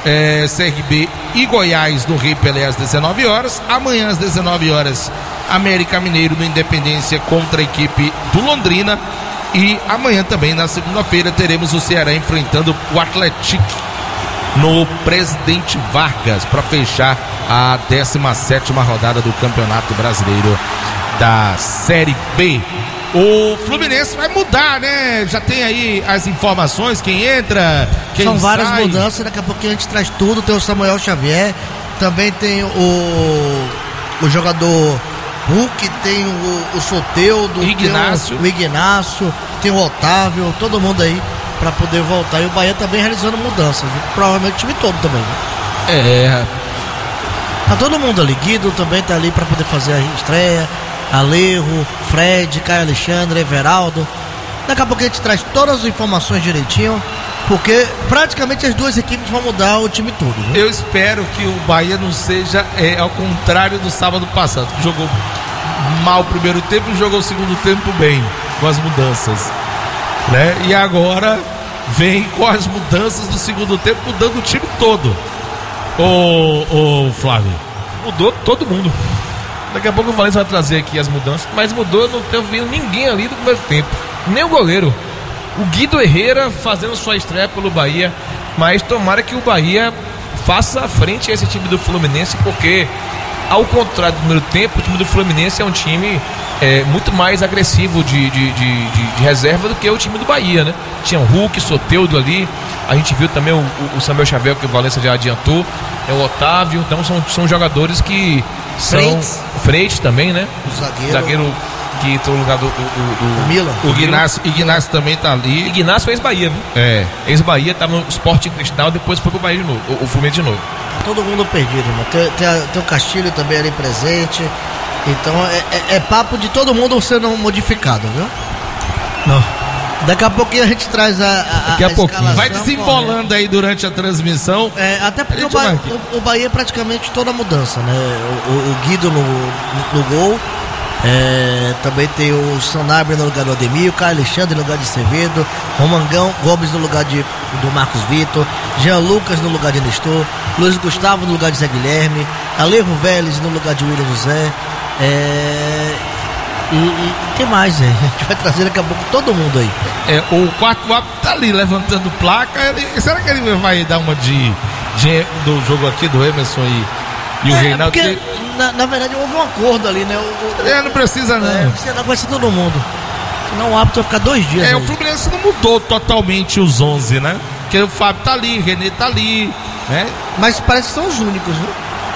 CRB e Goiás no Rei Pelé às 19 horas. Amanhã às 19 horas, América Mineiro no Independência contra a equipe do Londrina. E amanhã também, na segunda-feira, teremos o Ceará enfrentando o Atlético no Presidente Vargas para fechar a 17ª rodada do Campeonato Brasileiro da Série B. O Fluminense vai mudar, né? Já tem aí as informações, quem entra, quem sai. São várias mudanças, daqui a pouquinho a gente traz tudo. Tem o Samuel Xavier, também tem o jogador Hulk, tem o Soteldo, Ignácio. O Ignácio, tem o Otávio, todo mundo aí pra poder voltar. E o Bahia também realizando mudanças, viu? Provavelmente o time todo também, né? Tá todo mundo ali. Guido também tá ali pra poder fazer a estreia. Alejo, Fred, Caio Alexandre, Everaldo. Daqui a pouco a gente traz todas as informações direitinho, porque praticamente as duas equipes vão mudar o time todo, viu? Eu espero que o Bahia não seja ao contrário do sábado passado, que jogou mal o primeiro tempo e jogou o segundo tempo bem, com as mudanças, né? E agora vem com as mudanças do segundo tempo, mudando o time todo. Ô Flávio, mudou todo mundo. Daqui a pouco o Valência vai trazer aqui as mudanças, mas mudou, eu não tenho vindo ninguém ali do primeiro tempo, nem o goleiro. O Guido Herrera fazendo sua estreia pelo Bahia, mas tomara que o Bahia faça frente a esse time do Fluminense, porque ao contrário do primeiro tempo, o time do Fluminense é um time muito mais agressivo de reserva do que o time do Bahia, né? Tinha o Hulk, Soteldo ali, a gente viu também o Samuel Xavier, que o Valência já adiantou, o Otávio, então são jogadores que são... Freitas também, né? O zagueiro que entrou no lugar do Milan. O Ignacio também tá ali. Ignacio é ex-Bahia, viu? Ex-Bahia, tava no Sporting Cristal, depois foi pro Bahia de novo, o Fluminense de novo. Todo mundo perdido, irmão. Tem o Castilho também ali presente. Então é papo de todo mundo sendo modificado, viu? Não. Daqui a pouquinho a gente traz Daqui a pouquinho. Vai desembolando aí durante a transmissão. Até porque o Bahia é praticamente toda mudança, né? O Guido no gol. Também tem o Sanabria no lugar do Ademir, o Caio Alexandre no lugar de Acevedo, Romangão Gomes no lugar do Marcos Vitor, Jean Lucas no lugar de Nestor, Luiz Gustavo no lugar de Zé Guilherme, Alejo Vélez no lugar de William José. E tem mais, a gente vai trazer daqui a pouco todo mundo aí. O quarto árbitro tá ali levantando placa. Será que ele vai dar uma do jogo aqui do Emerson e o Reinaldo? Porque, na verdade, houve um acordo ali, né? Não precisa, não. Não precisa, vai ser todo mundo. Senão o árbitro vai ficar 2 dias. O Fluminense não mudou totalmente os 11, né? Porque o Fábio tá ali, o René tá ali, né? Mas parece que são os únicos, viu?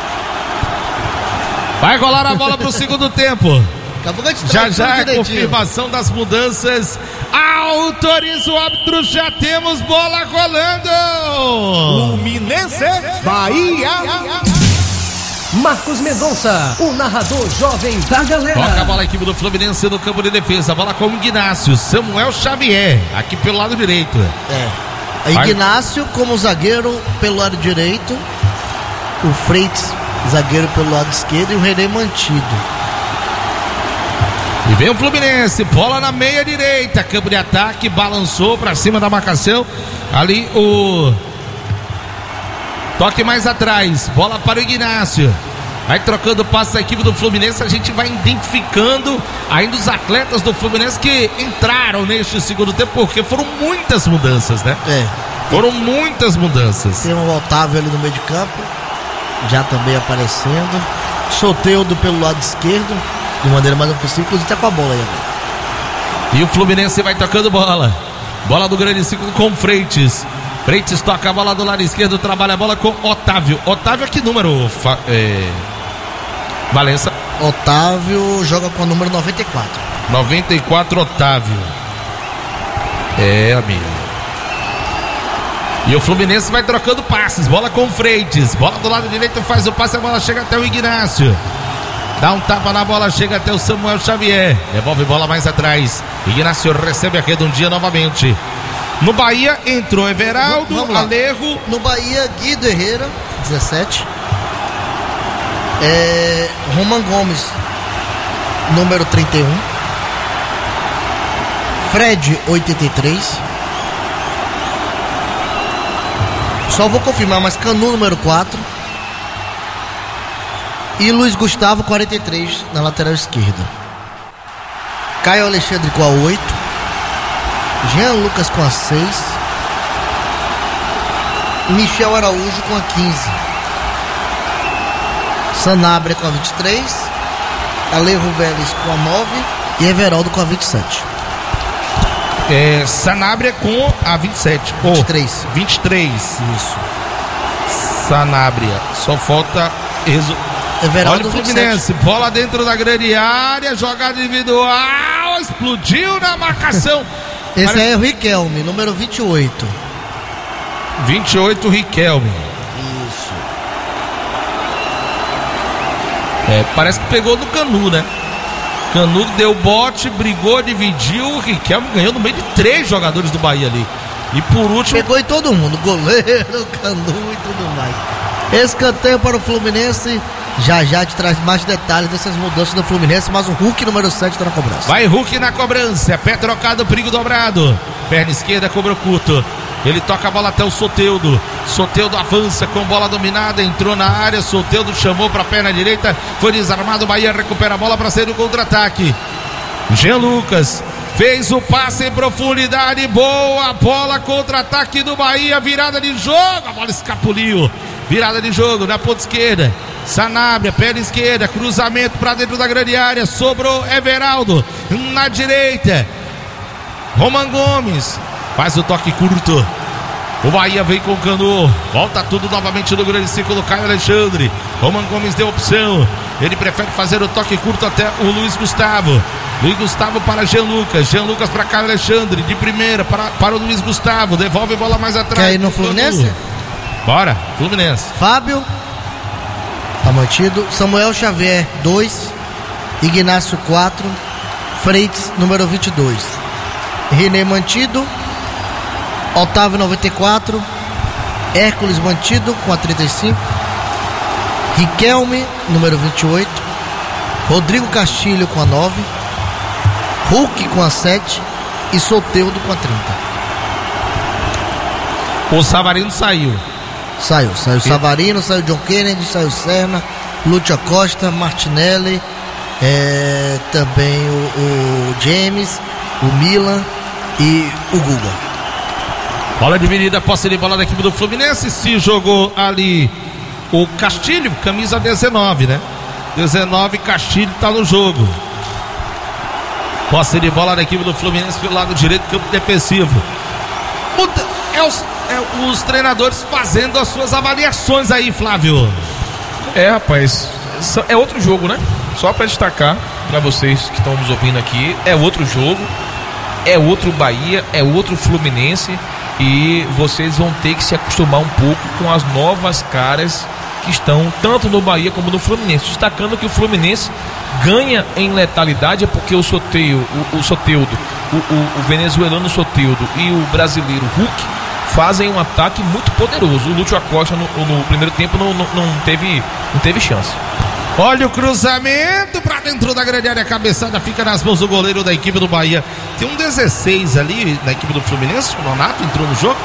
Vai rolar a bola pro segundo tempo. Já a confirmação das mudanças. Autoriza o árbitro, já temos bola rolando. Fluminense, Bahia. Marcos Mendonça, o narrador jovem da galera. Toca a bola a equipe do Fluminense no campo de defesa. A bola com o Ignacio, Samuel Xavier, aqui pelo lado direito. Ignacio como zagueiro pelo lado direito, o Freitas zagueiro pelo lado esquerdo e o René mantido. E vem o Fluminense, bola na meia direita, campo de ataque, balançou pra cima da marcação. Ali o toque mais atrás, bola para o Ignacio. Vai trocando passe da equipe do Fluminense, a gente vai identificando ainda os atletas do Fluminense que entraram neste segundo tempo, porque foram muitas mudanças, né? Foram muitas mudanças. Tem o Otávio ali no meio de campo, já também aparecendo. Soteldo pelo lado esquerdo, de maneira mais ofensiva, inclusive tá com a bola aí agora. E o Fluminense vai tocando bola. Bola do grande ciclo com Freitas. Freitas toca a bola do lado esquerdo, trabalha a bola com Otávio. Otávio, que número? Valença. Otávio joga com o número 94. 94, Otávio. Amigo. E o Fluminense vai trocando passes. Bola com Freitas. Bola do lado direito, faz o passe, a bola chega até o Ignacio. Dá um tapa na bola, chega até o Samuel Xavier. Devolve bola mais atrás. Ignacio recebe a redondinha novamente. No Bahia entrou Everaldo, Alejo. No Bahia, Guido Herrera, 17. Roman Gomes, número 31. Fred, 83. Só vou confirmar, mas Canu, número 4. E Luiz Gustavo, 43, na lateral esquerda. Caio Alexandre com a 8. Jean Lucas com a 6. Michel Araújo com a 15. Sanabria com a 23. Alejo Vélez com a 9. E Everaldo com a 27. Sanabria com a 27. 23. 23. Isso. Sanabria. Só falta Everaldo. Olha o Fluminense, 27. Bola dentro da grande área, jogada individual, explodiu na marcação. Esse é o Riquelme, número 28. 28, Riquelme. Isso. Parece que pegou no Canu, né? Canu deu bote, brigou, dividiu. O Riquelme ganhou no meio de 3 jogadores do Bahia ali. E por último... Pegou em todo mundo, goleiro, Canu e tudo mais. Escanteio para o Fluminense Já te traz mais detalhes dessas mudanças do Fluminense, mas o Hulk número 7 tá na cobrança. Vai Hulk na cobrança, pé trocado, perigo dobrado. Perna esquerda, cobrou curto. Ele toca a bola até o Soteldo. Soteldo avança com bola dominada, entrou na área. Soteldo chamou para a perna direita, foi desarmado. Bahia recupera a bola para sair do contra-ataque. Jean Lucas fez o passe em profundidade. Boa bola, contra-ataque do Bahia. Virada de jogo, a bola escapuliu. Virada de jogo na ponta esquerda. Sanabria, perna esquerda, cruzamento para dentro da grande área. Sobrou Everaldo na direita. Roman Gomes faz o toque curto. O Bahia vem com o Canu. Volta tudo novamente no grande círculo. Caio Alexandre. Roman Gomes deu opção. Ele prefere fazer o toque curto até o Luiz Gustavo. Luiz Gustavo para Jean Lucas. Jean Lucas para Caio Alexandre. De primeira para o Luiz Gustavo. Devolve a bola mais atrás. Quer ir no Fluminense? Bora, Fluminense. Fábio tá mantido. Samuel Xavier 2. Ignacio 4. Freitas número 22. René mantido. Otávio 94. Hércules mantido com a 35. Riquelme número 28. Rodrigo Castilho com a 9. Hulk com a 7. E Soteldo com a 30. O Savarino saiu. Saiu Savarino, saiu John Kennedy, saiu Serna, Lúcio Costa, Martinelli, também o James, o Milan e o Guga. Bola dividida, posse de bola da equipe do Fluminense. Se jogou ali o Castilho, camisa 19, né? 19, Castilho tá no jogo. Posse de bola da equipe do Fluminense pelo lado direito, campo defensivo. Os treinadores fazendo as suas avaliações aí, Flávio. Rapaz, é outro jogo, né? Só pra destacar pra vocês que estão nos ouvindo aqui, é outro jogo, é outro Bahia, é outro Fluminense, e vocês vão ter que se acostumar um pouco com as novas caras que estão tanto no Bahia como no Fluminense. Destacando que o Fluminense ganha em letalidade, é porque o Soteldo, o venezuelano Soteldo e o brasileiro Hulk fazem um ataque muito poderoso. O Lúcio Acosta no primeiro tempo não teve chance. Olha o cruzamento pra dentro da grande área, a cabeçada fica nas mãos do goleiro da equipe do Bahia. Tem um 16 ali na equipe do Fluminense. O Nonato entrou no jogo.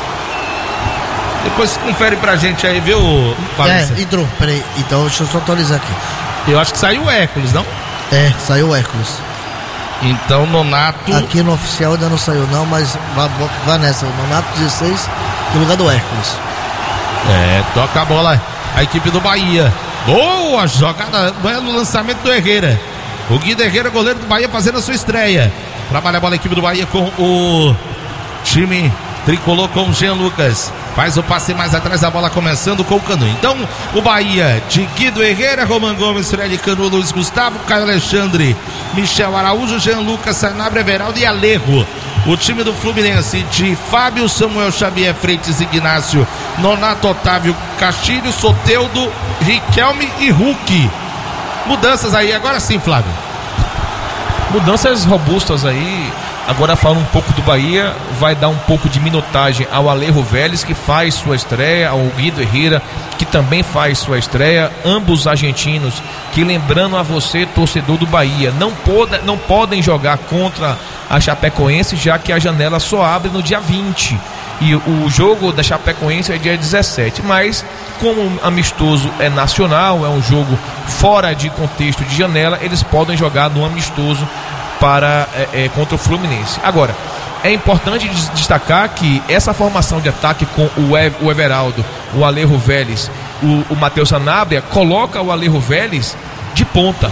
Depois confere pra gente aí, viu, Valência? Entrou, peraí, então deixa eu só atualizar aqui. Eu acho que saiu o Hércules, não? Saiu o Hércules. Então Nonato. Aqui no oficial ainda não saiu não, mas vai nessa. O Nonato 16 no lugar do Hércules. Toca a bola a equipe do Bahia. Boa jogada, belo lançamento do Herrera. O Guido Herrera, goleiro do Bahia, fazendo a sua estreia. Trabalha a bola a equipe do Bahia com o time tricolor, com o Jean Lucas. Faz o passe mais atrás, a bola começando com o Canu. Então, o Bahia de Guido Herrera, Roman Gomes, Fred Canu, Luiz Gustavo, Caio Alexandre, Michel Araújo, Jean Lucas, Sanabria, Everaldo e Alejo. O time do Fluminense de Fábio, Samuel Xavier, Freitas, Ignacio, Nonato, Otávio, Castilho, Soteldo, Riquelme e Hulk. Mudanças aí, agora sim, Flávio. Mudanças robustas aí. Agora falando um pouco do Bahia, vai dar um pouco de minutagem ao Alejo Vélez, que faz sua estreia, ao Guido Herrera, que também faz sua estreia, ambos argentinos, que, lembrando a você, torcedor do Bahia, não podem jogar contra a Chapecoense, já que a janela só abre no dia 20 e o jogo da Chapecoense é dia 17, mas como amistoso é nacional, é um jogo fora de contexto de janela, eles podem jogar no amistoso contra o Fluminense. Agora, é importante destacar que essa formação de ataque com o Everaldo, o Alejo Vélez, o Matheus Sanabria, coloca o Alejo Vélez de ponta.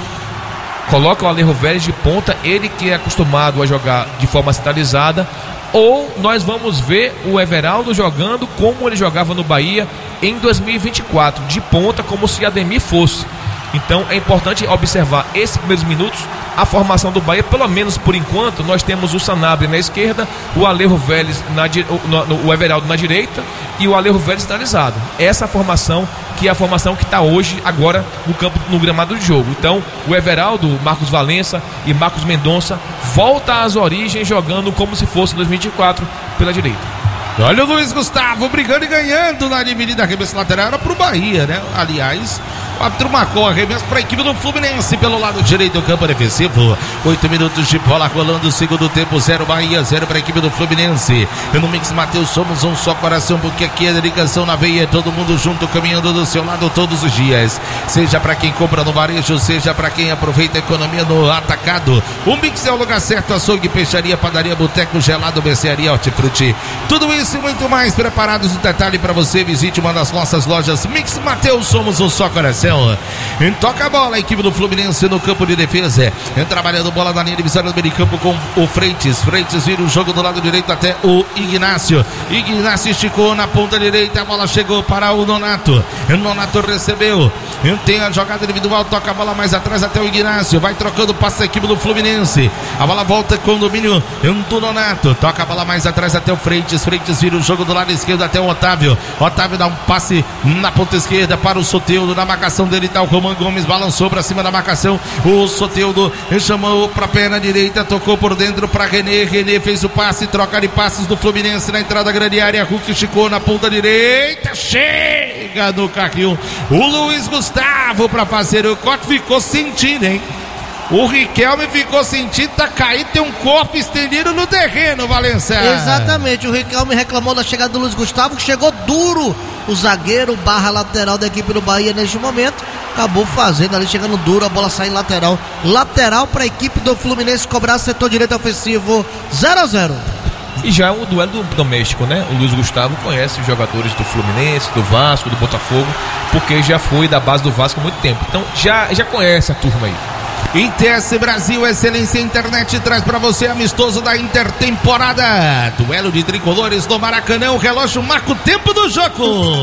Ele que é acostumado a jogar de forma centralizada, ou nós vamos ver o Everaldo jogando como ele jogava no Bahia em 2024, de ponta, como se Ademir fosse. Então é importante observar esses primeiros minutos, a formação do Bahia, pelo menos por enquanto. Nós temos o Sanabria na esquerda, o Alejo Vélez, o Everaldo na direita e o Alejo Vélez centralizado. Essa formação que é a formação que está hoje, agora, no gramado de jogo. Então o Everaldo, Marcos Valença e Marcos Mendonça volta às origens, jogando como se fosse 2024 pela direita. Olha o Luiz Gustavo brigando e ganhando na dividida, a cabeça lateral era pro Bahia, né? Aliás, O árbitro marcou arremesso para a equipe do Fluminense pelo lado direito do campo defensivo. 8 minutos de bola rolando, segundo tempo, 0 Bahia, 0 para a equipe do Fluminense. No Mix Mateus somos um só coração, porque aqui é ligação na veia, todo mundo junto, caminhando do seu lado todos os dias. Seja para quem compra no varejo, seja para quem aproveita a economia no atacado. O Mix é o lugar certo, açougue, peixaria, padaria, boteco, gelado, mercearia, hortifruti. Tudo isso e muito mais preparados no detalhe para você. Visite uma das nossas lojas Mix Mateus, somos um só coração. Toca a bola a equipe do Fluminense no campo de defesa, trabalhando bola na linha divisória do meio campo com o Freitas vira o jogo do lado direito até o Ignácio esticou na ponta direita, a bola chegou para o Nonato recebeu, tem a jogada individual, toca a bola mais atrás até o Ignácio, vai trocando passe a equipe do Fluminense, a bola volta com o domínio do Nonato, toca a bola mais atrás até o Freitas vira o jogo do lado esquerdo até o Otávio dá um passe na ponta esquerda para o Soteldo, na marcação dele tá o Roman Gomes, balançou para cima da marcação, o Soteldo chamou para a perna direita, tocou por dentro para René fez o passe, troca de passes do Fluminense na entrada da grande área, Hulk esticou na ponta direita, chega no carrinho o Luiz Gustavo para fazer o corte, ficou sentindo, hein? O Riquelme ficou sentindo, tá caído, tem um corpo estendido no terreno, Valença. Exatamente, o Riquelme reclamou da chegada do Luiz Gustavo, que chegou duro, o zagueiro barra lateral da equipe do Bahia neste momento, acabou fazendo ali, chegando duro, a bola sai lateral para a equipe do Fluminense cobrar setor direito ofensivo, 0-0. E já é um duelo doméstico, né? O Luiz Gustavo conhece os jogadores do Fluminense, do Vasco, do Botafogo, porque já foi da base do Vasco há muito tempo, então já conhece a turma aí. ITS Brasil, excelência internet, traz pra você amistoso da intertemporada. Duelo de tricolores do Maracanã, o relógio marca o tempo do jogo.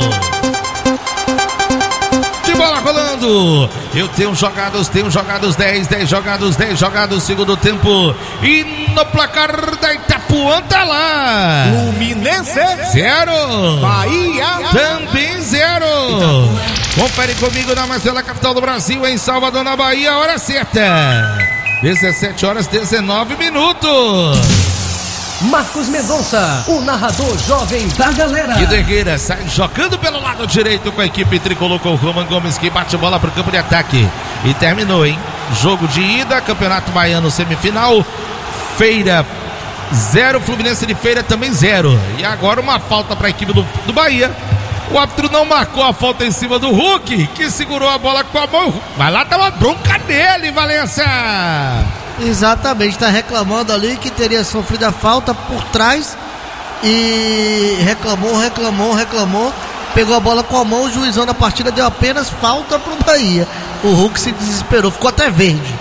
De bola rolando. Eu tenho jogados 10 jogados, segundo tempo. E no placar da Itapuã tá lá. Fluminense 0. Bahia também 0. Confere comigo na mais bela capital do Brasil, em Salvador, na Bahia, hora certa. 17 horas 19 minutos. Marcos Mendonça, o narrador jovem da galera. Guidegueira sai jogando pelo lado direito com a equipe tricolor, com o Roman Gomes, que bate bola pro campo de ataque. E terminou, hein? Jogo de ida, Campeonato Baiano semifinal. Feira 0, Fluminense de Feira também 0. E agora uma falta para a equipe do Bahia. O árbitro não marcou a falta em cima do Hulk, que segurou a bola com a mão. Vai lá dar uma bronca nele, Valença. Exatamente, está reclamando ali que teria sofrido a falta por trás e reclamou, pegou a bola com a mão, o juizão da partida deu apenas falta pro Bahia. O Hulk se desesperou, ficou até verde.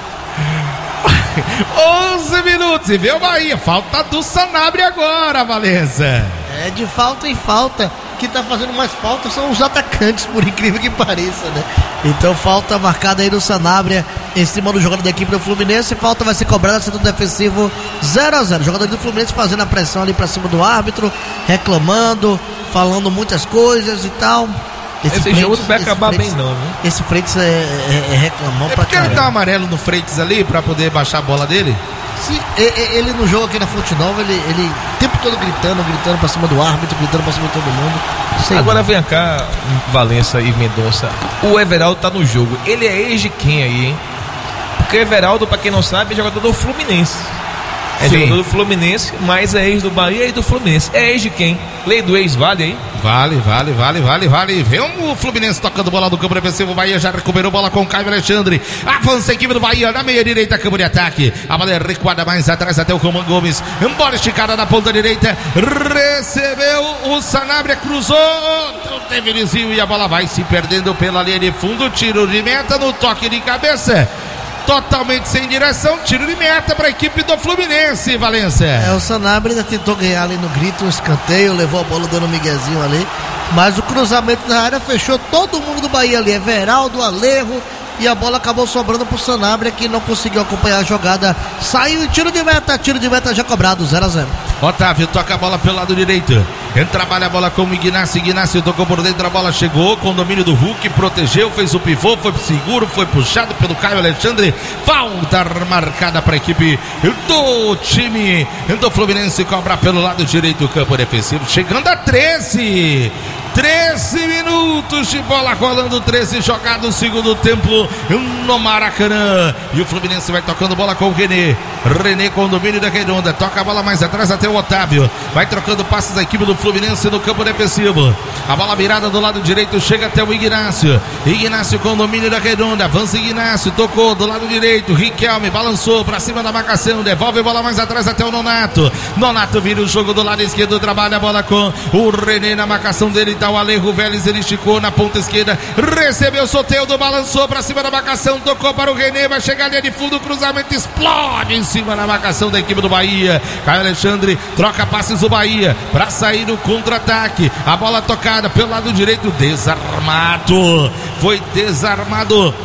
11 minutos e vê o Bahia, falta do Sanabria agora, Valença. É de falta em falta, que tá fazendo mais falta são os atacantes, por incrível que pareça, né? Então falta marcada aí do Sanabria em cima do jogador da equipe do Fluminense, falta vai ser cobrada, setor defensivo 0-0, jogador do Fluminense fazendo a pressão ali pra cima do árbitro, reclamando, falando muitas coisas e tal. Esse jogo não vai acabar bem não, né? Esse Freitas é reclamão pra caramba. Ele dá amarelo no Freitas ali pra poder baixar a bola dele? Sim, ele no jogo aqui na Fonte Nova, ele o tempo todo gritando pra cima do árbitro, gritando pra cima de todo mundo. Sei. Agora vem cá, Valença e Mendonça, o Everaldo tá no jogo, ele é ex de quem aí, hein? Porque o Everaldo, pra quem não sabe, é jogador do Fluminense. É Sim. Jogador do Fluminense, mas é ex do Bahia e do Fluminense. É ex de quem? Lei do ex vale aí? Vale. Vê o Fluminense tocando bola do campo defensivo. O Bahia já recuperou bola com o Caio Alexandre. Avança a equipe do Bahia na meia direita, campo de ataque. A bola é recuada mais atrás até o Roman Gomes. Bola esticada na ponta direita. Recebeu o Sanabria, cruzou. Não teve desvio e a bola vai se perdendo pela linha de fundo. Tiro de meta no toque de cabeça. Totalmente sem direção, tiro de meta para a equipe do Fluminense, Valença. O Sanabria ainda tentou ganhar ali no grito, um escanteio, levou a bola dando um miguezinho ali, mas o cruzamento da área fechou todo mundo do Bahia ali, Everaldo, Alejo, e a bola acabou sobrando pro Sanabria, que não conseguiu acompanhar a jogada. Saiu tiro de meta já cobrado, 0-0. Otávio toca a bola pelo lado direito. Trabalha a bola com o Ignácio tocou por dentro, a bola chegou com o domínio do Hulk, protegeu, fez o pivô, foi seguro, foi puxado pelo Caio Alexandre. Falta marcada para a equipe do time do Fluminense, cobra pelo lado direito do campo defensivo, chegando a 13 minutos. minutos de bola rolando, 13 jogados, segundo tempo no Maracanã. E o Fluminense vai tocando bola com o René. René com o domínio da Redonda, toca a bola mais atrás até o Otávio. Vai trocando passes da equipe do Fluminense no campo defensivo. A bola virada do lado direito chega até o Ignácio. Ignácio com o domínio da Redonda, avança Ignácio, tocou do lado direito. Riquelme balançou pra cima da marcação, devolve a bola mais atrás até o Nonato. Nonato vira o jogo do lado esquerdo, trabalha a bola com o René na marcação dele. Tá o Alejo Vélez, ele esticou na ponta esquerda, recebeu o Soteldo, balançou pra cima da marcação, tocou para o René, vai chegar ali de fundo, o cruzamento explode em cima da marcação da equipe do Bahia. Caio Alexandre troca passes do Bahia pra sair no contra-ataque. A bola tocada pelo lado direito, desarmado. Foi desarmado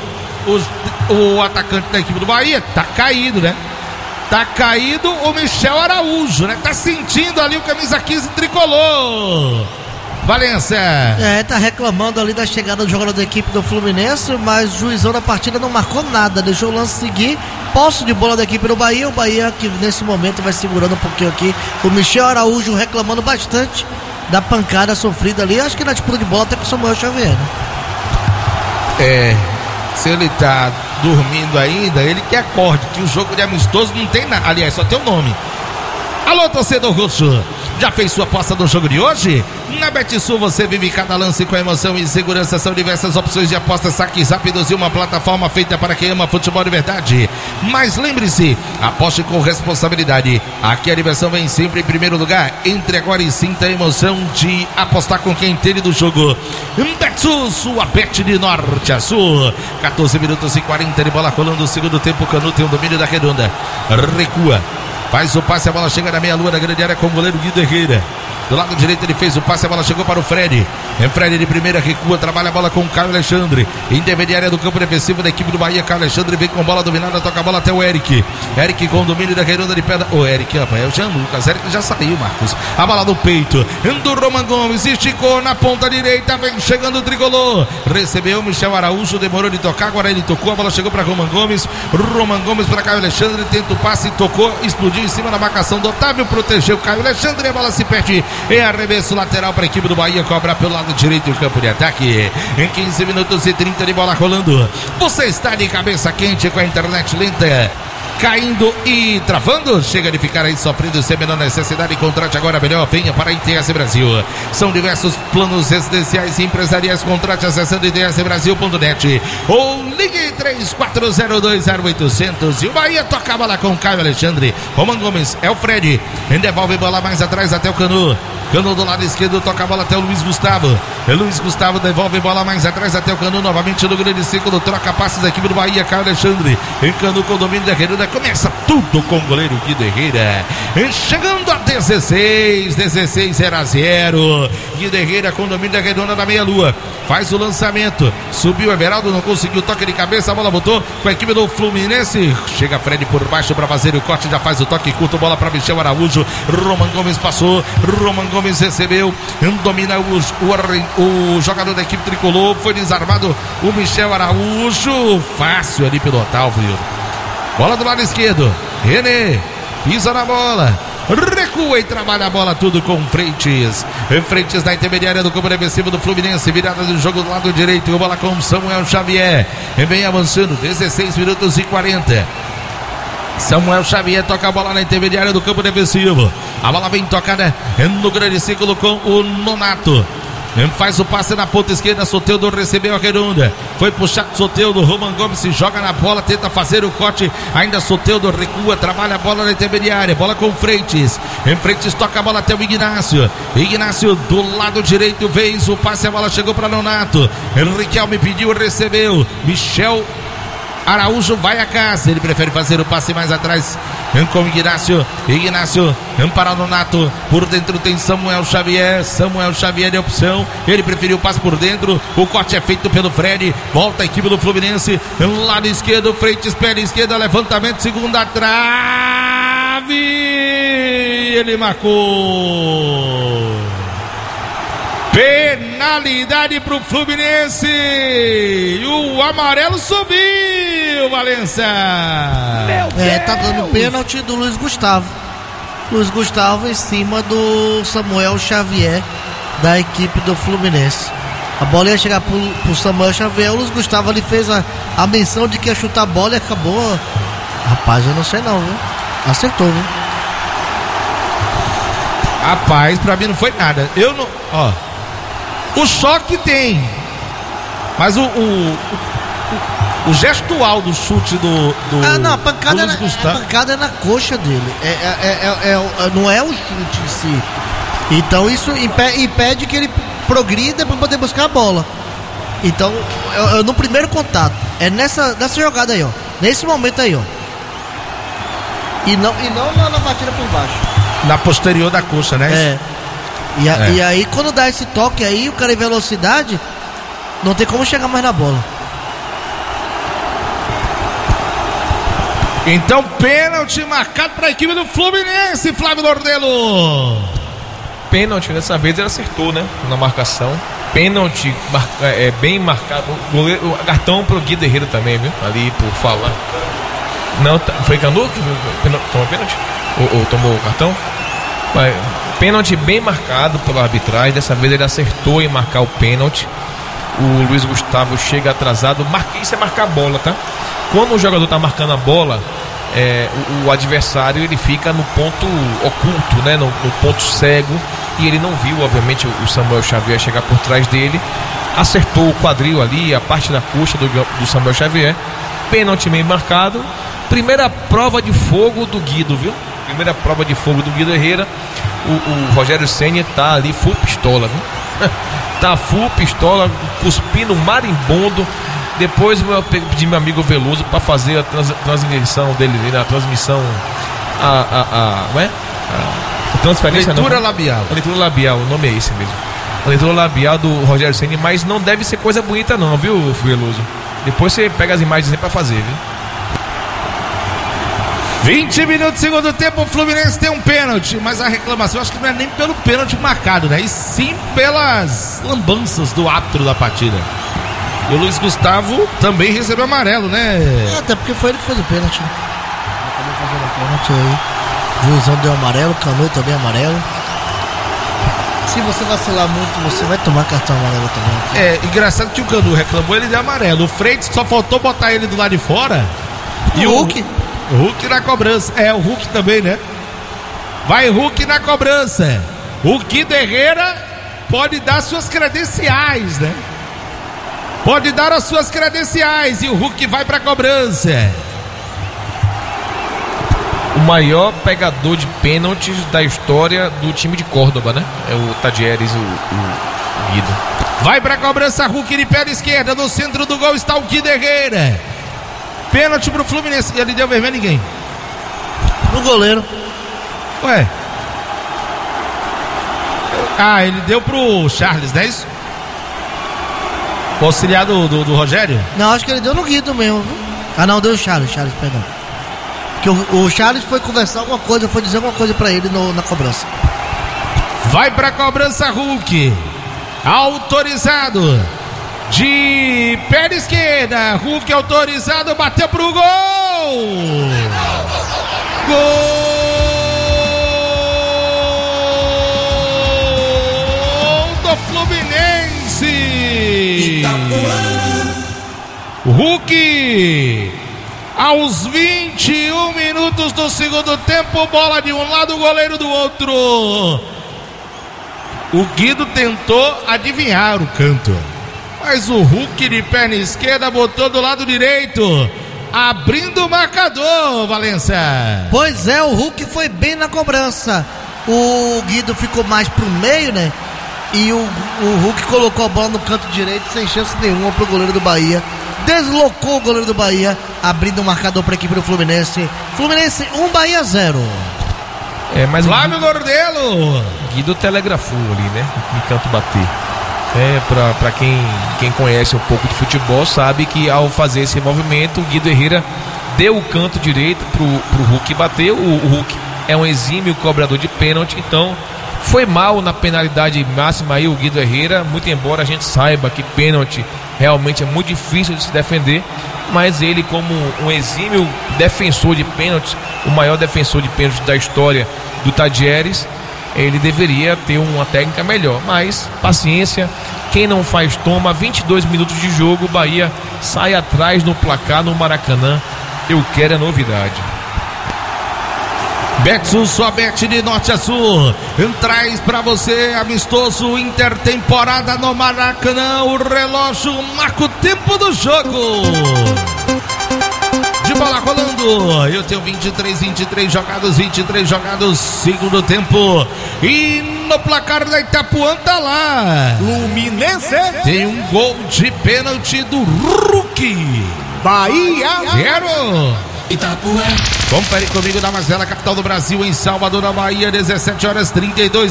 o atacante da equipe do Bahia. Tá caído, né? Tá caído o Michel Araújo, né? Tá sentindo ali o camisa 15 tricolor. Valência. Tá reclamando ali da chegada do jogador da equipe do Fluminense, mas o juizão da partida não marcou nada, deixou o lance seguir. Posse de bola da equipe do Bahia, o Bahia que nesse momento vai segurando um pouquinho aqui. O Michel Araújo reclamando bastante da pancada sofrida ali, acho que na disputa de bola até com o Samuel Xavier, né? Se ele tá dormindo ainda, ele que acorde, que o jogo de amistoso não tem nada, aliás, só tem o nome. Alô, torcedor roxo, já fez sua aposta no jogo de hoje? Na Betsul você vive cada lance com emoção e segurança. São diversas opções de apostas, saques rápidos e uma plataforma feita para quem ama futebol de verdade. Mas lembre-se, aposte com responsabilidade. Aqui a diversão vem sempre em primeiro lugar. Entre agora e sinta a emoção de apostar com quem entende do jogo. Betsul, sua bet de norte a sul. 14 minutos e 40 de bola rolando o segundo tempo. Canu tem o domínio da Redonda. Recua. Faz o passe, a bola chega na meia-lua da grande área com o goleiro Guido Herrera. Do lado direito ele fez o passe, a bola chegou para o Fred. Fred de primeira, recua, trabalha a bola com o Caio Alexandre. Intermediária do campo defensivo da equipe do Bahia. Caio Alexandre vem com bola dominada, toca a bola até o Eric. Eric com o domínio da Redonda de pedra. O Eric, é o Jean Lucas. Eric já saiu, Marcos. A bola no peito do Roman Gomes, esticou na ponta direita, vem chegando o tricolor. Recebeu o Michel Araújo, demorou de tocar, agora ele tocou, a bola chegou para Roman Gomes. Roman Gomes para Caio Alexandre, tenta o passe, tocou, explodiu em cima da marcação do Otávio, protegeu o Caio Alexandre, a bola se perde. É arremesso lateral para a equipe do Bahia, cobra pelo lado direito do campo de ataque. Em 15 minutos e 30 de bola rolando. Você está de cabeça quente com a internet lenta, caindo e travando? Chega de ficar aí sofrendo sem a menor necessidade. Contrate agora melhor, venha para a ITS Brasil. São diversos planos residenciais e empresariais. Contrate acessando itsbrasil.net ou ligue 34020800. E o Bahia toca a bola com Caio Alexandre. Roman Gomes é o Fred, devolve bola mais atrás até o Canu. Canu do lado esquerdo, toca a bola até o Luiz Gustavo. Luiz Gustavo devolve bola mais atrás até o Canu, novamente no grande círculo, troca passes da equipe do Bahia. Caio Alexandre, Canu com o domínio da Redonda, começa tudo com o goleiro Guido Herrera. Chegando a 16 0-0. Guido Herrera com o domínio da Redonda da meia-lua, faz o lançamento, subiu Everaldo, não conseguiu, toque de cabeça, a bola botou com a equipe do Fluminense. Chega Fred por baixo para fazer o corte, já faz o toque curto, bola para Michel Araújo. Roman Gomes passou, Roman Gomes recebeu, domina o jogador da equipe tricolor, foi desarmado o Michel Araújo, fácil ali pelo Otávio. Bola do lado esquerdo, René pisa na bola, recua e trabalha a bola tudo com Freitas. Freitas na intermediária do campo defensivo do Fluminense, virada do jogo do lado direito, bola com Samuel Xavier, vem avançando, 16 minutos e 40. Samuel Xavier toca a bola na intermediária do campo defensivo. A bola vem tocada no grande círculo com o Nonato. Faz o passe na ponta esquerda, Soteldo recebeu a Redonda. Foi puxado Soteldo, Roman Gomes se joga na bola, tenta fazer o corte. Ainda Soteldo recua, trabalha a bola na intermediária. Bola com Freitas. Freitas toca a bola até o Ignácio. Ignácio do lado direito, fez o passe, a bola chegou para Nonato. Riquelme pediu, recebeu. Michel Araújo vai a casa, ele prefere fazer o passe mais atrás com Ignácio para Nonato, por dentro tem Samuel Xavier de opção, ele preferiu o passe por dentro, o corte é feito pelo Fred, volta a equipe do Fluminense, lado esquerdo, Freitas, pé esquerda, levantamento, segunda trave, ele marcou. Penalidade pro Fluminense. E o amarelo subiu, Valença. Tá dando pênalti do Luiz Gustavo. Luiz Gustavo em cima do Samuel Xavier da equipe do Fluminense. A bola ia chegar pro Samuel Xavier, o Luiz Gustavo ali fez a menção de que ia chutar a bola e acabou. Rapaz, eu não sei não, viu? Acertou, viu? Rapaz, pra mim não foi nada. Eu não. Ó. O choque tem. Mas o gestual do chute do não, a pancada, Luiz Gustavo. A pancada é na coxa dele. Não é o chute em si. Então isso impede que ele progrida para poder buscar a bola. Então, no primeiro contato, é nessa jogada aí, ó. Nesse momento aí, ó. E não na batida por baixo. Na posterior da coxa, né? E aí, quando dá esse toque aí, o cara em velocidade, não tem como chegar mais na bola. Então, pênalti marcado para a equipe do Fluminense, Flávio Nordelo. Pênalti, dessa vez ele acertou, né? Na marcação. Pênalti bem marcado. O cartão pro Guido Herrera também, viu? Ali por falar. Não, foi Canu que tomou pênalti? Ou tomou o cartão? Pênalti bem marcado pela arbitragem. Dessa vez ele acertou em marcar o pênalti. O Luiz Gustavo chega atrasado. Isso é marcar a bola, tá? Quando o jogador tá marcando a bola, o adversário ele fica no ponto oculto, né? No ponto cego. E ele não viu, obviamente, o Samuel Xavier chegar por trás dele. Acertou o quadril ali, a parte da coxa do Samuel Xavier. Pênalti bem marcado. Primeira prova de fogo do Guido, viu? Primeira prova de fogo do Guido Herrera. O Rogério Ceni tá ali full pistola, viu? Tá full pistola, cuspindo marimbondo. Depois eu pedi meu amigo Veloso para fazer a transmissão dele, na transmissão a transferência. Leitura labial. A leitura labial, o nome é esse mesmo. A leitura labial do Rogério Ceni, mas não deve ser coisa bonita não, viu, Veloso? Depois você pega as imagens aí pra fazer, viu? 20 minutos do segundo tempo, o Fluminense tem um pênalti, mas a reclamação acho que não é nem pelo pênalti marcado, né? E sim pelas lambanças do árbitro da partida. E o Luiz Gustavo também recebeu amarelo, né? Até porque foi ele que fez o pênalti. Acabou fazendo o pênalti aí. O juizão deu amarelo, Canu também amarelo. Se você vacilar muito, você vai tomar cartão amarelo também. É, engraçado que o Canu reclamou, ele deu amarelo. O Freitas só faltou botar ele do lado de fora. E o Hulk? O Hulk na cobrança. O Hulk também, né? Vai Hulk na cobrança. O Guido Herrera pode dar suas credenciais, né? Pode dar as suas credenciais. E o Hulk vai pra cobrança. O maior pegador de pênaltis da história do time de Córdoba, né? É o Tadieres, o Guido. Vai pra cobrança, Hulk de pé esquerda. No centro do gol está o Guido Herrera. Pênalti pro Fluminense. Ele deu vermelho ninguém. No goleiro. Ué. Ele deu pro Charles, não é isso? O auxiliar do Rogério? Não, acho que ele deu no Guido mesmo. Não, deu o Charles, perdão. Que o Charles foi conversar alguma coisa, foi dizer alguma coisa pra ele na cobrança. Vai pra cobrança, Hulk. Autorizado. De pé esquerda. Hulk autorizado, bateu pro gol. Gol do Fluminense. Hulk. Aos 21 minutos do segundo tempo, bola de um lado, o goleiro do outro. O Guido tentou adivinhar o canto, mas o Hulk de perna esquerda botou do lado direito, abrindo o marcador, Valença. Pois é, o Hulk foi bem na cobrança. O Guido ficou mais pro meio, né? E o Hulk colocou a bola no canto direito sem chance nenhuma pro goleiro do Bahia. Deslocou o goleiro do Bahia, abrindo o marcador para a equipe do Fluminense. Fluminense 1, Bahia 0. Mas Flávio Nordelo. Guido telegrafou ali, né? No canto bater. Pra quem conhece um pouco de futebol, sabe que ao fazer esse movimento, o Guido Herrera deu o canto direito pro Hulk bater. O Hulk é um exímio cobrador de pênalti, então foi mal na penalidade máxima aí o Guido Herrera, muito embora a gente saiba que pênalti realmente é muito difícil de se defender, mas ele, como um exímio defensor de pênaltis, o maior defensor de pênaltis da história do Tadieres, ele deveria ter uma técnica melhor, mas paciência, quem não faz toma. 22 minutos de jogo, o Bahia sai atrás no placar no Maracanã. Eu quero a novidade. Betsul, sua bet de norte a sul, traz pra você amistoso intertemporada no Maracanã. O relógio marca o tempo do jogo. De bola rolando, eu tenho 23 jogados, segundo tempo. E no placar da Itapuã tá lá. Fluminense tem um gol de pênalti do Rookie. Bahia 0. Itapuã. Confere comigo na Mazela, capital do Brasil, em Salvador, na Bahia, 17h32.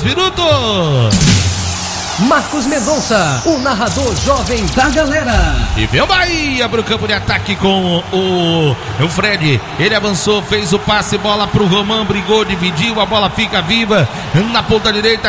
Marcos Mendonça, o narrador jovem da galera. E vem o Bahia pro campo de ataque com o Fred. Ele avançou, fez o passe, bola pro Roman, brigou, dividiu, a bola fica viva na ponta direita.